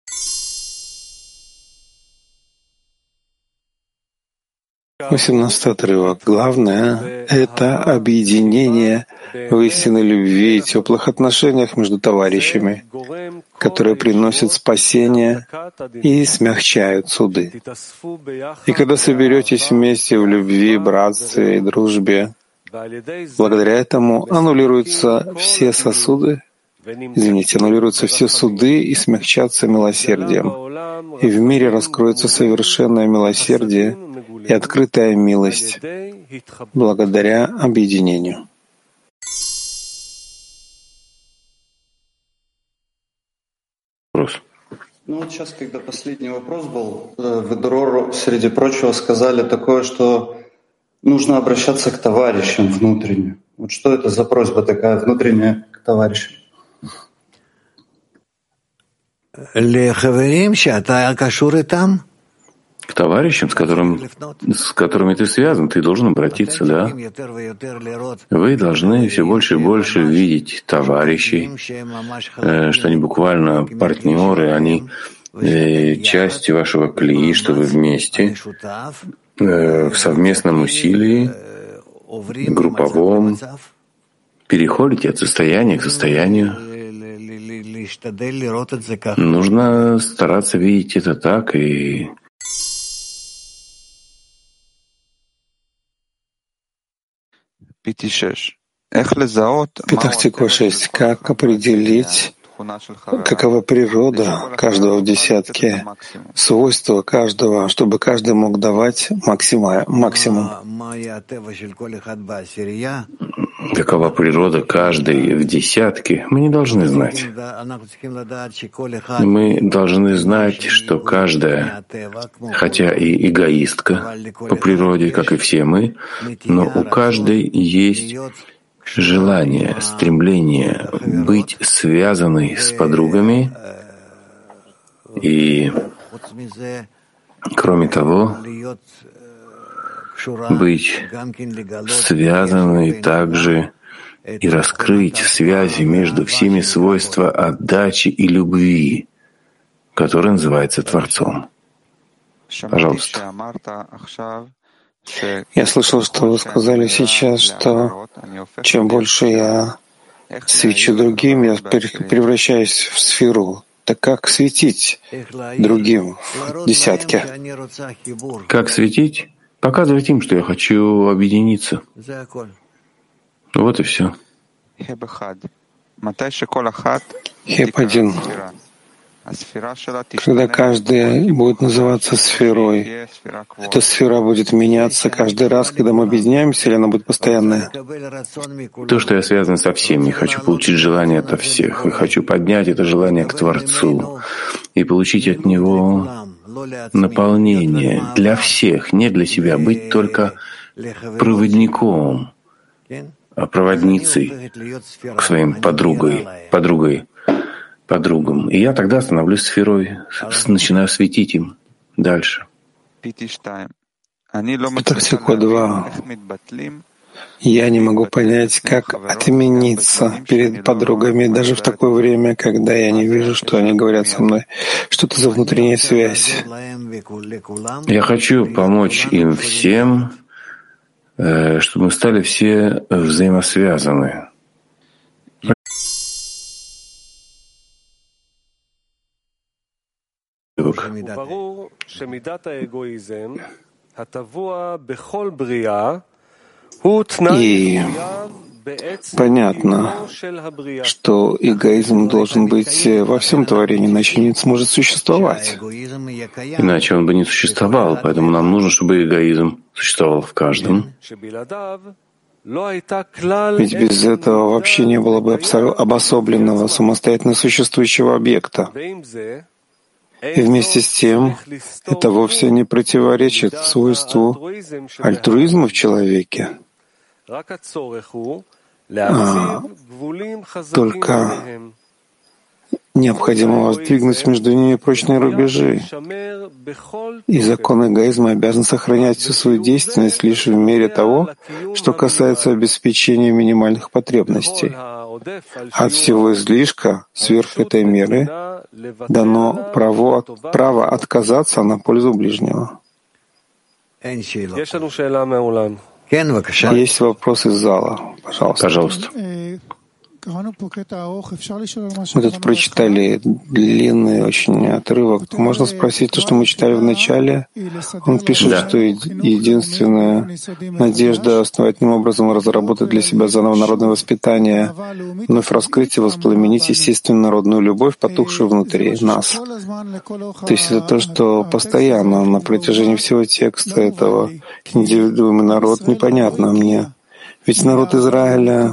18-й отрывок. Главное — это объединение в истинной любви и теплых отношениях между товарищами, которые приносят спасение и смягчают суды. И когда соберетесь вместе в любви, братстве и дружбе, благодаря этому аннулируются все суды и смягчатся милосердием. И в мире раскроется совершенное милосердие и открытая милость благодаря объединению. Ну вот сейчас, когда последний вопрос был, в Эдорору, среди прочего, сказали такое, что нужно обращаться к товарищам внутренне. Вот что это за просьба такая внутренняя к товарищам? К товарищам, с которыми ты связан, ты должен обратиться, да? Вы должны все больше и больше видеть товарищей, что они буквально партнеры, они части вашего клии, что вы вместе в совместном усилии, групповом, переходите от состояния к состоянию. Нужно стараться видеть это так и Петах Тиква 6. Как определить, какова природа каждого в десятке, свойства каждого, чтобы каждый мог давать максимум? Какова природа каждой в десятке, мы не должны знать. Мы должны знать, что каждая, хотя и эгоистка по природе, как и все мы, но у каждой есть желание, стремление быть связанной с подругами и, кроме того, быть связанной также и раскрыть связи между всеми свойства отдачи и любви, который называется Творцом. Пожалуйста. Я слышал, что вы сказали сейчас, что чем больше я свечу другим, я превращаюсь в сферу. Так как светить другим в десятке? Как светить? Показывать им, что я хочу объединиться. Вот и все. Хеп-1. Когда каждый будет называться сферой, эта сфера будет меняться каждый раз, когда мы объединяемся, или она будет постоянная? То, что я связан со всеми, хочу получить желание от всех, и хочу поднять это желание к Творцу и получить от Него наполнение для всех, не для себя, быть только проводником, проводницей к своим подругам. И я тогда становлюсь сферой, начинаю светить им дальше. Тактику 2. Я не могу понять, как отмениться перед подругами, даже в такое время, когда я не вижу, что они говорят со мной. Что это за внутренняя связь? Я хочу помочь им всем, чтобы мы стали все взаимосвязаны. И понятно, что эгоизм должен быть во всем творении, иначе не сможет существовать. Иначе он бы не существовал, поэтому нам нужно, чтобы эгоизм существовал в каждом. Ведь без этого вообще не было бы обособленного, самостоятельно существующего объекта. И вместе с тем это вовсе не противоречит свойству альтруизма в человеке. Только необходимо воздвигнуть между ними прочные рубежи. И закон эгоизма обязан сохранять всю свою действенность лишь в мере того, что касается обеспечения минимальных потребностей. От всего излишка, сверх этой меры, дано право отказаться на пользу ближнего. Есть вопрос из зала. Пожалуйста. Мы тут прочитали длинный очень отрывок. Можно спросить то, что мы читали в начале? Он пишет, что единственная надежда основательным образом разработать для себя заново народное воспитание, вновь раскрыть и воспламенить естественную народную любовь, потухшую внутри нас. То есть это то, что постоянно на протяжении всего текста этого индивидуальный народ непонятно мне. Ведь народ Израиля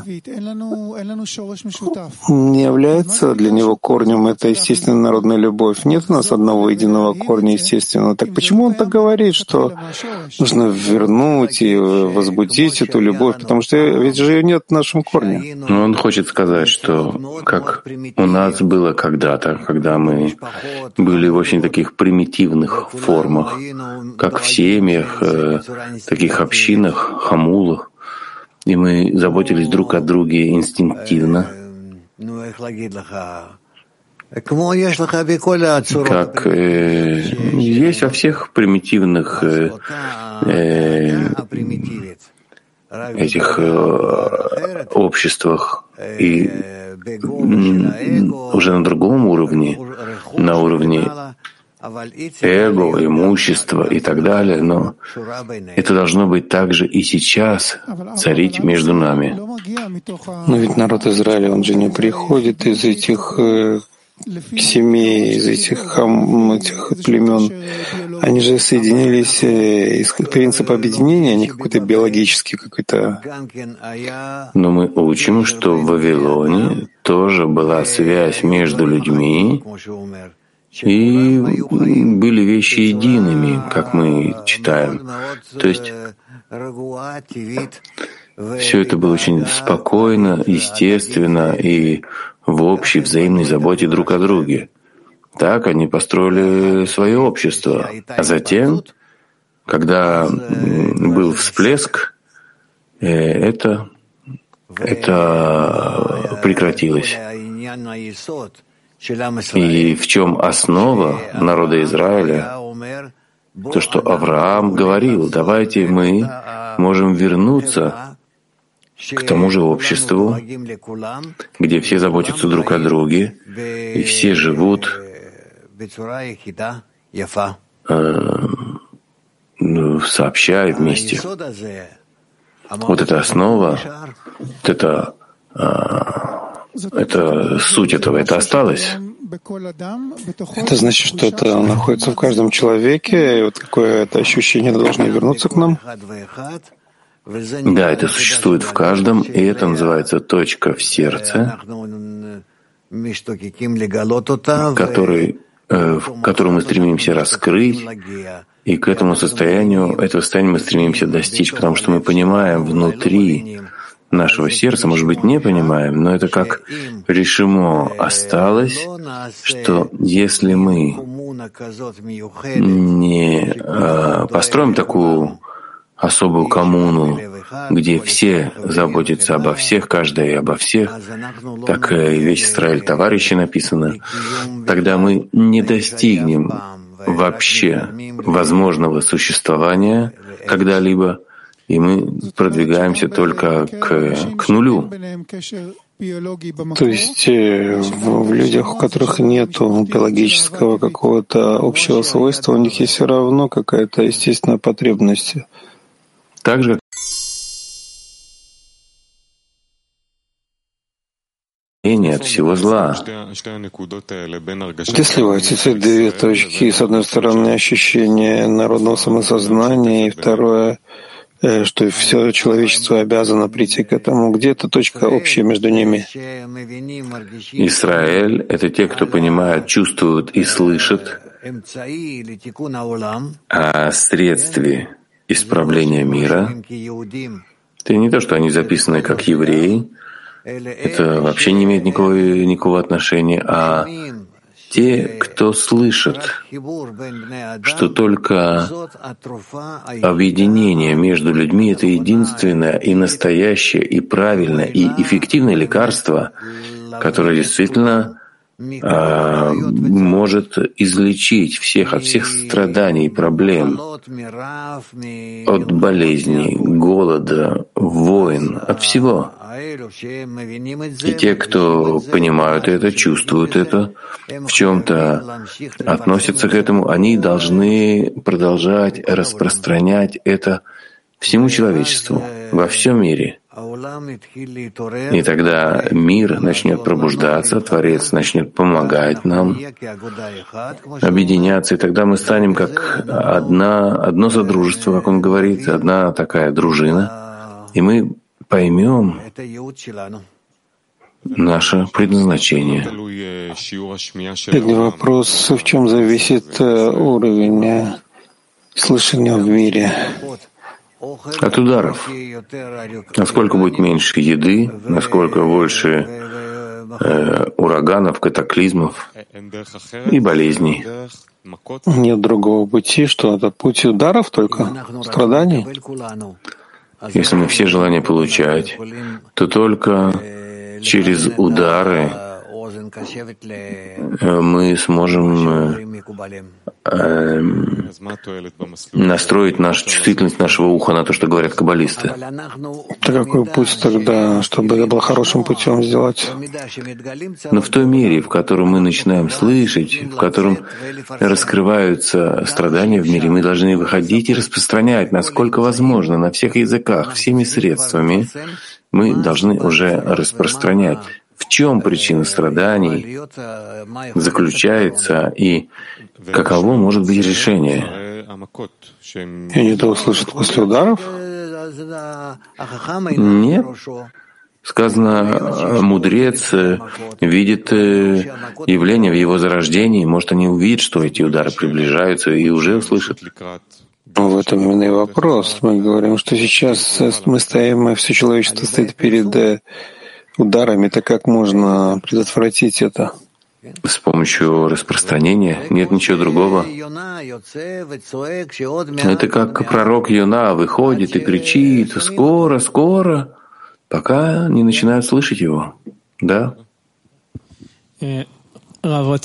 не является для него корнем этой естественной народной любовь. Нет у нас одного единого корня естественного. Так почему он так говорит, что нужно вернуть и возбудить эту любовь? Потому что ведь же ее нет в нашем корне. Но он хочет сказать, что как у нас было когда-то, когда мы были в очень таких примитивных формах, как в семьях, таких общинах, хамулах, и мы заботились друг о друге инстинктивно, как есть во всех примитивных этих обществах, и уже на другом уровне, на уровне эго, имущества и так далее, но это должно быть также и сейчас царить между нами. Но ведь народ Израиля, он же не приходит из этих семей, из этих племен. Они же соединились из принципа объединения, а не какой-то биологический какой-то. Но мы учим, что в Вавилоне тоже была связь между людьми, и были вещи едиными, как мы читаем. То есть все это было очень спокойно, естественно и в общей взаимной заботе друг о друге. Так они построили свое общество. А затем, когда был всплеск, это прекратилось. И в чем основа народа Израиля? То, что Авраам говорил, давайте мы можем вернуться к тому же обществу, где все заботятся друг о друге, и все живут сообща и вместе. Вот эта основа, это суть этого, это осталось. Это значит, что это находится в каждом человеке, и вот какое-то ощущение должно вернуться к нам? Да, это существует в каждом, и это называется точка в сердце, которую мы стремимся раскрыть, и к этого состоянию мы стремимся достичь, потому что мы понимаем внутри нашего сердца, может быть, не понимаем, но это как решимо осталось, что если мы не построим такую особую коммуну, где все заботятся обо всех, каждый обо всех, так и весь Израиль товарищи написано, тогда мы не достигнем вообще возможного существования когда-либо, и мы продвигаемся только к нулю. То есть в людях, у которых нет биологического какого-то общего свойства, у них есть все равно какая-то естественная потребность. Также от всего зла. Где сливаются эти две точки? С одной стороны, ощущение народного самосознания, и второе — что все человечество обязано прийти к этому. Где эта точка общая между ними? Израиль — это те, кто понимают, чувствуют и слышат о средстве исправления мира. Это не то, что они записаны как евреи, это вообще не имеет никакого отношения, а те, кто слышит, что только объединение между людьми — это единственное и настоящее, и правильное, и эффективное лекарство, которое действительно может излечить всех от всех страданий и проблем, от болезней, голода, войн, от всего. И те, кто понимают это, чувствуют это, в чем-то относятся к этому, они должны продолжать распространять это всему человечеству, во всем мире. И тогда мир начнет пробуждаться, Творец начнет помогать нам объединяться, и тогда мы станем как одно содружество, как он говорит, одна такая дружина, и мы поймем наше предназначение. Последний вопрос. В чем зависит уровень слышания в мире? От ударов. Насколько будет меньше еды, насколько больше ураганов, катаклизмов и болезней. Нет другого пути, что это путь ударов только, страданий? Если мы все желания получать, то только через удары мы сможем настроить нашу чувствительность нашего уха на то, что говорят каббалисты. Это какой путь тогда, чтобы это было хорошим путем сделать? Но в той мере, в которой мы начинаем слышать, в котором раскрываются страдания в мире, мы должны выходить и распространять, насколько возможно, на всех языках, всеми средствами, мы должны уже распространять. В чем причина страданий заключается и каково может быть решение? И они это услышат после ударов? Нет. Сказано, мудрец видит явление в его зарождении, может, они увидят, что эти удары приближаются, и уже услышат. В этом именно и вопрос. Мы говорим, что сейчас мы стоим, все человечество стоит перед ударами, так как можно предотвратить это? С помощью распространения. Нет ничего другого. Это как пророк Йона выходит и кричит «Скоро, скоро!», пока не начинают слышать его. Да? Рав,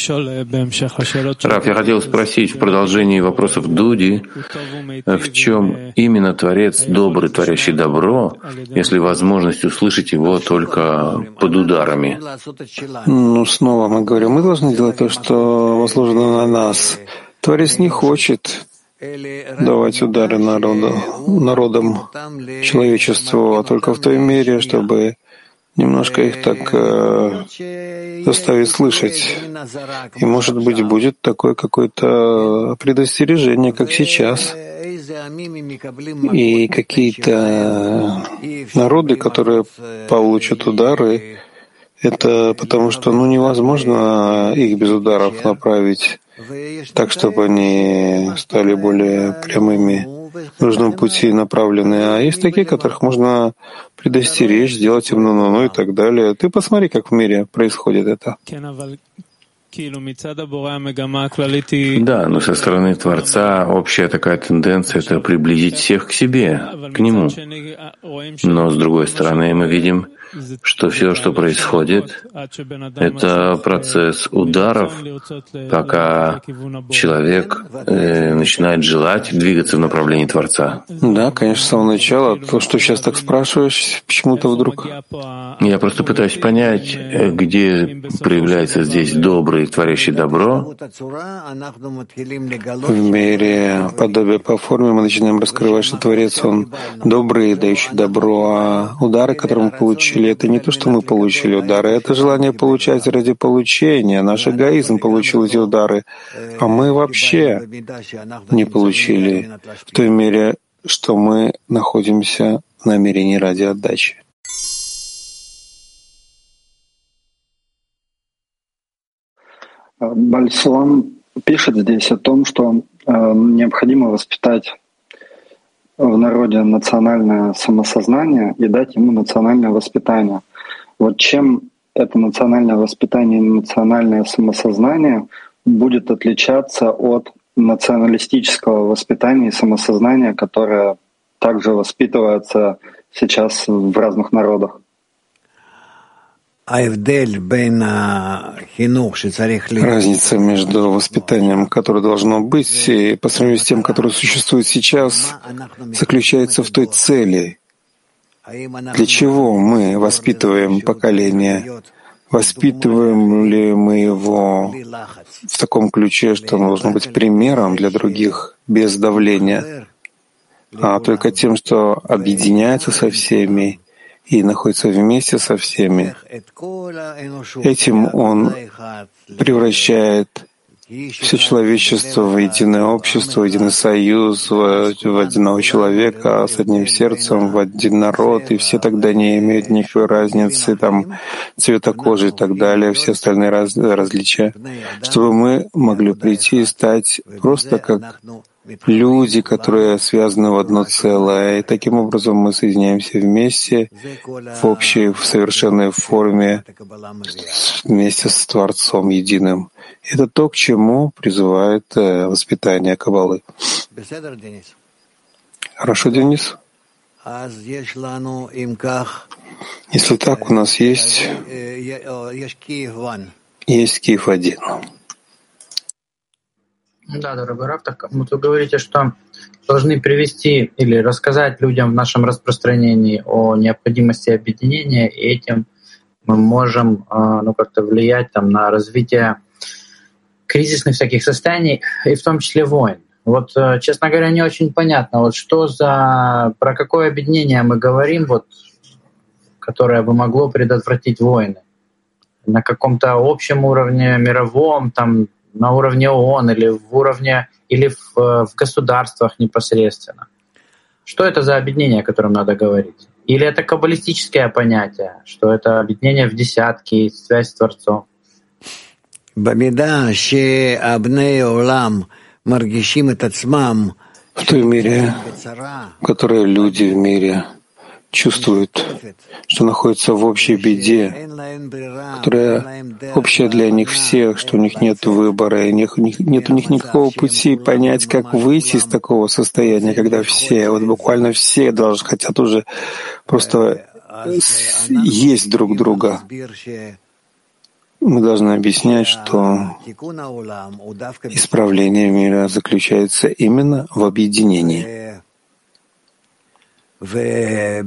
я хотел спросить в продолжении вопросов Дуди, в чем именно Творец добрый, творящий добро, если возможность услышать его только под ударами? Снова мы говорим, мы должны делать то, что возложено на нас. Творец не хочет давать удары народам, человечеству, а только в той мере, чтобы немножко их так заставить слышать. И, может быть, будет такое какое-то предостережение, как сейчас. И какие-то народы, которые получат удары, это потому что невозможно их без ударов направить так, чтобы они стали более прямыми, в нужном пути направлены. А есть такие, которых можно предостеречь, сделать им ну-ну-ну и так далее. Ты посмотри, как в мире происходит это. Да, но со стороны Творца общая такая тенденция — это приблизить всех к себе, к Нему. Но с другой стороны мы видим, что все, что происходит, это процесс ударов, пока человек начинает желать двигаться в направлении Творца. Да, конечно, с самого начала. То, что сейчас так спрашиваешь, почему-то вдруг... Я просто пытаюсь понять, где проявляется здесь добрый, творящий добро. В мире подобие по форме мы начинаем раскрывать, что Творец, Он добрый, дающий добро, а удары, которые мы получили, это не то, что мы получили удары, это желание получать ради получения. Наш эгоизм получил эти удары, а мы вообще не получили в той мере, что мы находимся в намерении ради отдачи. Бальсуам пишет здесь о том, что необходимо воспитать в народе национальное самосознание и дать ему национальное воспитание. Вот чем это национальное воспитание и национальное самосознание будет отличаться от националистического воспитания и самосознания, которое также воспитывается сейчас в разных народах? Разница между воспитанием, которое должно быть, и по сравнению с тем, которое существует сейчас, заключается в той цели, для чего мы воспитываем поколение. Воспитываем ли мы его в таком ключе, что оно должно быть примером для других, без давления, а только тем, что объединяется со всеми и находится вместе со всеми. Этим он превращает все человечество в единое общество, в единый союз, в одного человека с одним сердцем, в один народ, и все тогда не имеют никакой разницы, там, цвета кожи и так далее, все остальные различия, чтобы мы могли прийти и стать просто как люди, которые связаны в одно целое, и таким образом мы соединяемся вместе в общей, в совершенной форме, вместе с Творцом единым. Это то, к чему призывает воспитание Каббалы. Хорошо, Денис? Если так, у нас есть Киев-1. Да, дорогой Рав, так вот вы говорите, что должны привести или рассказать людям в нашем распространении о необходимости объединения, и этим мы можем как-то влиять там, на развитие кризисных всяких состояний, и в том числе войн. Вот, честно говоря, не очень понятно, вот про какое объединение мы говорим, вот, которое бы могло предотвратить войны. На каком-то общем уровне, мировом, там, на уровне ООН или в государствах непосредственно. Что это за объединение, о котором надо говорить? Или это каббалистическое понятие, что это объединение в десятки, связь с Творцом? В той мере, в которой люди в мире чувствуют, что находятся в общей беде, которая общая для них всех, что у них нет выбора, и нет у них никакого пути понять, как выйти из такого состояния, когда все, вот буквально все хотят уже просто есть друг друга. Мы должны объяснять, что исправление мира заключается именно в объединении. И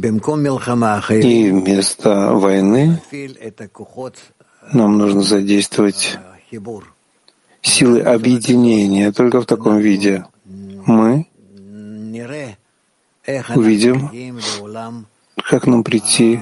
вместо войны нам нужно задействовать силы объединения. Только в таком виде мы увидим, как нам прийти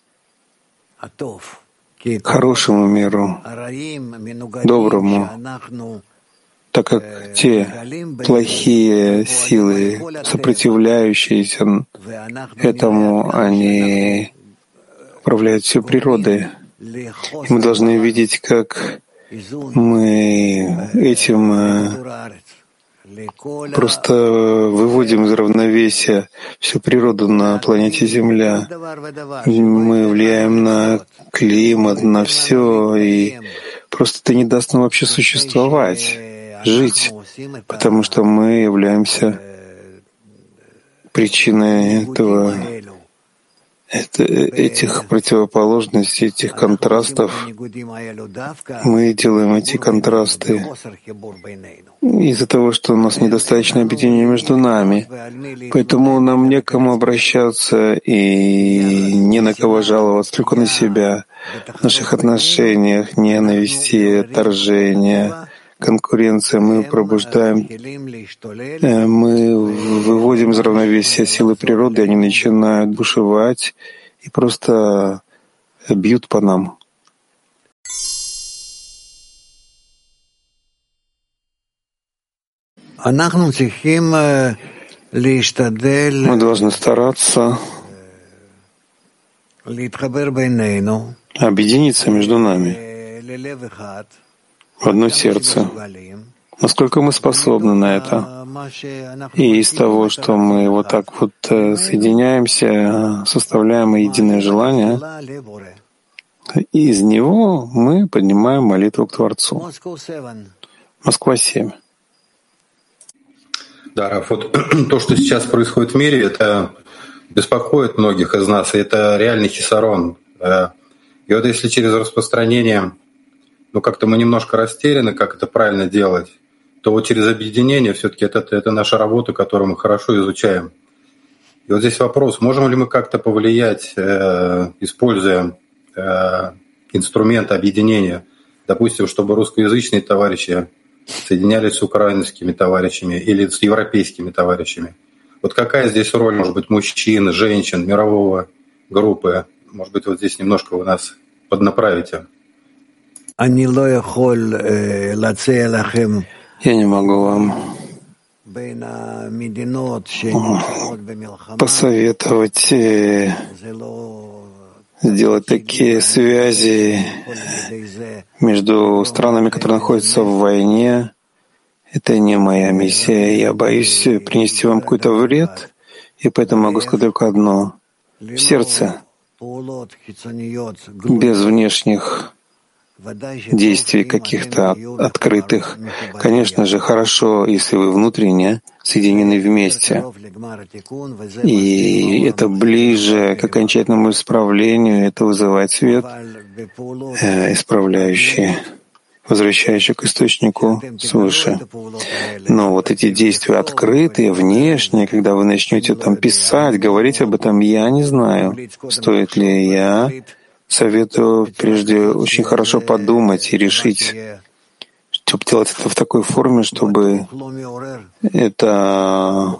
к хорошему миру, доброму, так как те плохие силы, сопротивляющиеся этому, они управляют всей природой. И мы должны видеть, как мы этим просто выводим из равновесия всю природу на планете Земля. Мы влияем на климат, на все, и просто это не даст нам вообще существовать, жить, потому что мы являемся причиной этих противоположностей, этих контрастов. Мы делаем эти контрасты из-за того, что у нас недостаточно объединения между нами. Поэтому нам не к кому обращаться и не на кого жаловаться, только на себя. В наших отношениях, ненависти, отторжения, конкуренция, мы пробуждаем, мы выводим из равновесия силы природы, они начинают бушевать и просто бьют по нам. Мы должны стараться объединиться между нами в одно сердце, насколько мы способны на это. И из того, что мы вот так вот соединяемся, составляем единое желание, и из него мы поднимаем молитву к Творцу. Москва 7. Да, Раф, вот то, что сейчас происходит в мире, это беспокоит многих из нас, и это реальный хисарон. И вот если через распространение, как-то мы немножко растеряны, как это правильно делать, то вот через объединение все-таки это наша работа, которую мы хорошо изучаем. И вот здесь вопрос, можем ли мы как-то повлиять, используя инструменты объединения, допустим, чтобы русскоязычные товарищи соединялись с украинскими товарищами или с европейскими товарищами. Вот какая здесь роль, может быть, мужчин, женщин, мирового группы? Может быть, вот здесь немножко вы нас поднаправите. Я не могу вам посоветовать сделать такие связи между странами, которые находятся в войне. Это не моя миссия. Я боюсь принести вам какой-то вред, и поэтому могу сказать только одно. В сердце, без внешних действий каких-то открытых. Конечно же, хорошо, если вы внутренне соединены вместе. И это ближе к окончательному исправлению, это вызывает свет, исправляющий, возвращающий к источнику свыше. Но вот эти действия открытые, внешние, когда вы начнете там писать, говорить об этом, я не знаю, стоит ли. Я советую прежде очень хорошо подумать и решить, чтобы делать это в такой форме, чтобы это,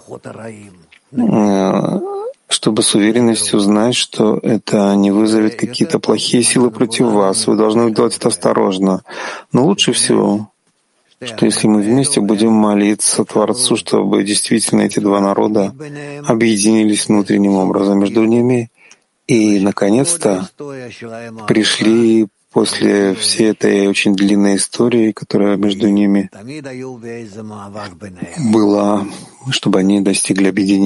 чтобы с уверенностью знать, что это не вызовет какие-то плохие силы против вас. Вы должны делать это осторожно. Но лучше всего, что если мы вместе будем молиться Творцу, чтобы действительно эти два народа объединились внутренним образом между ними и, наконец-то, пришли после всей этой очень длинной истории, которая между ними была, чтобы они достигли объединения.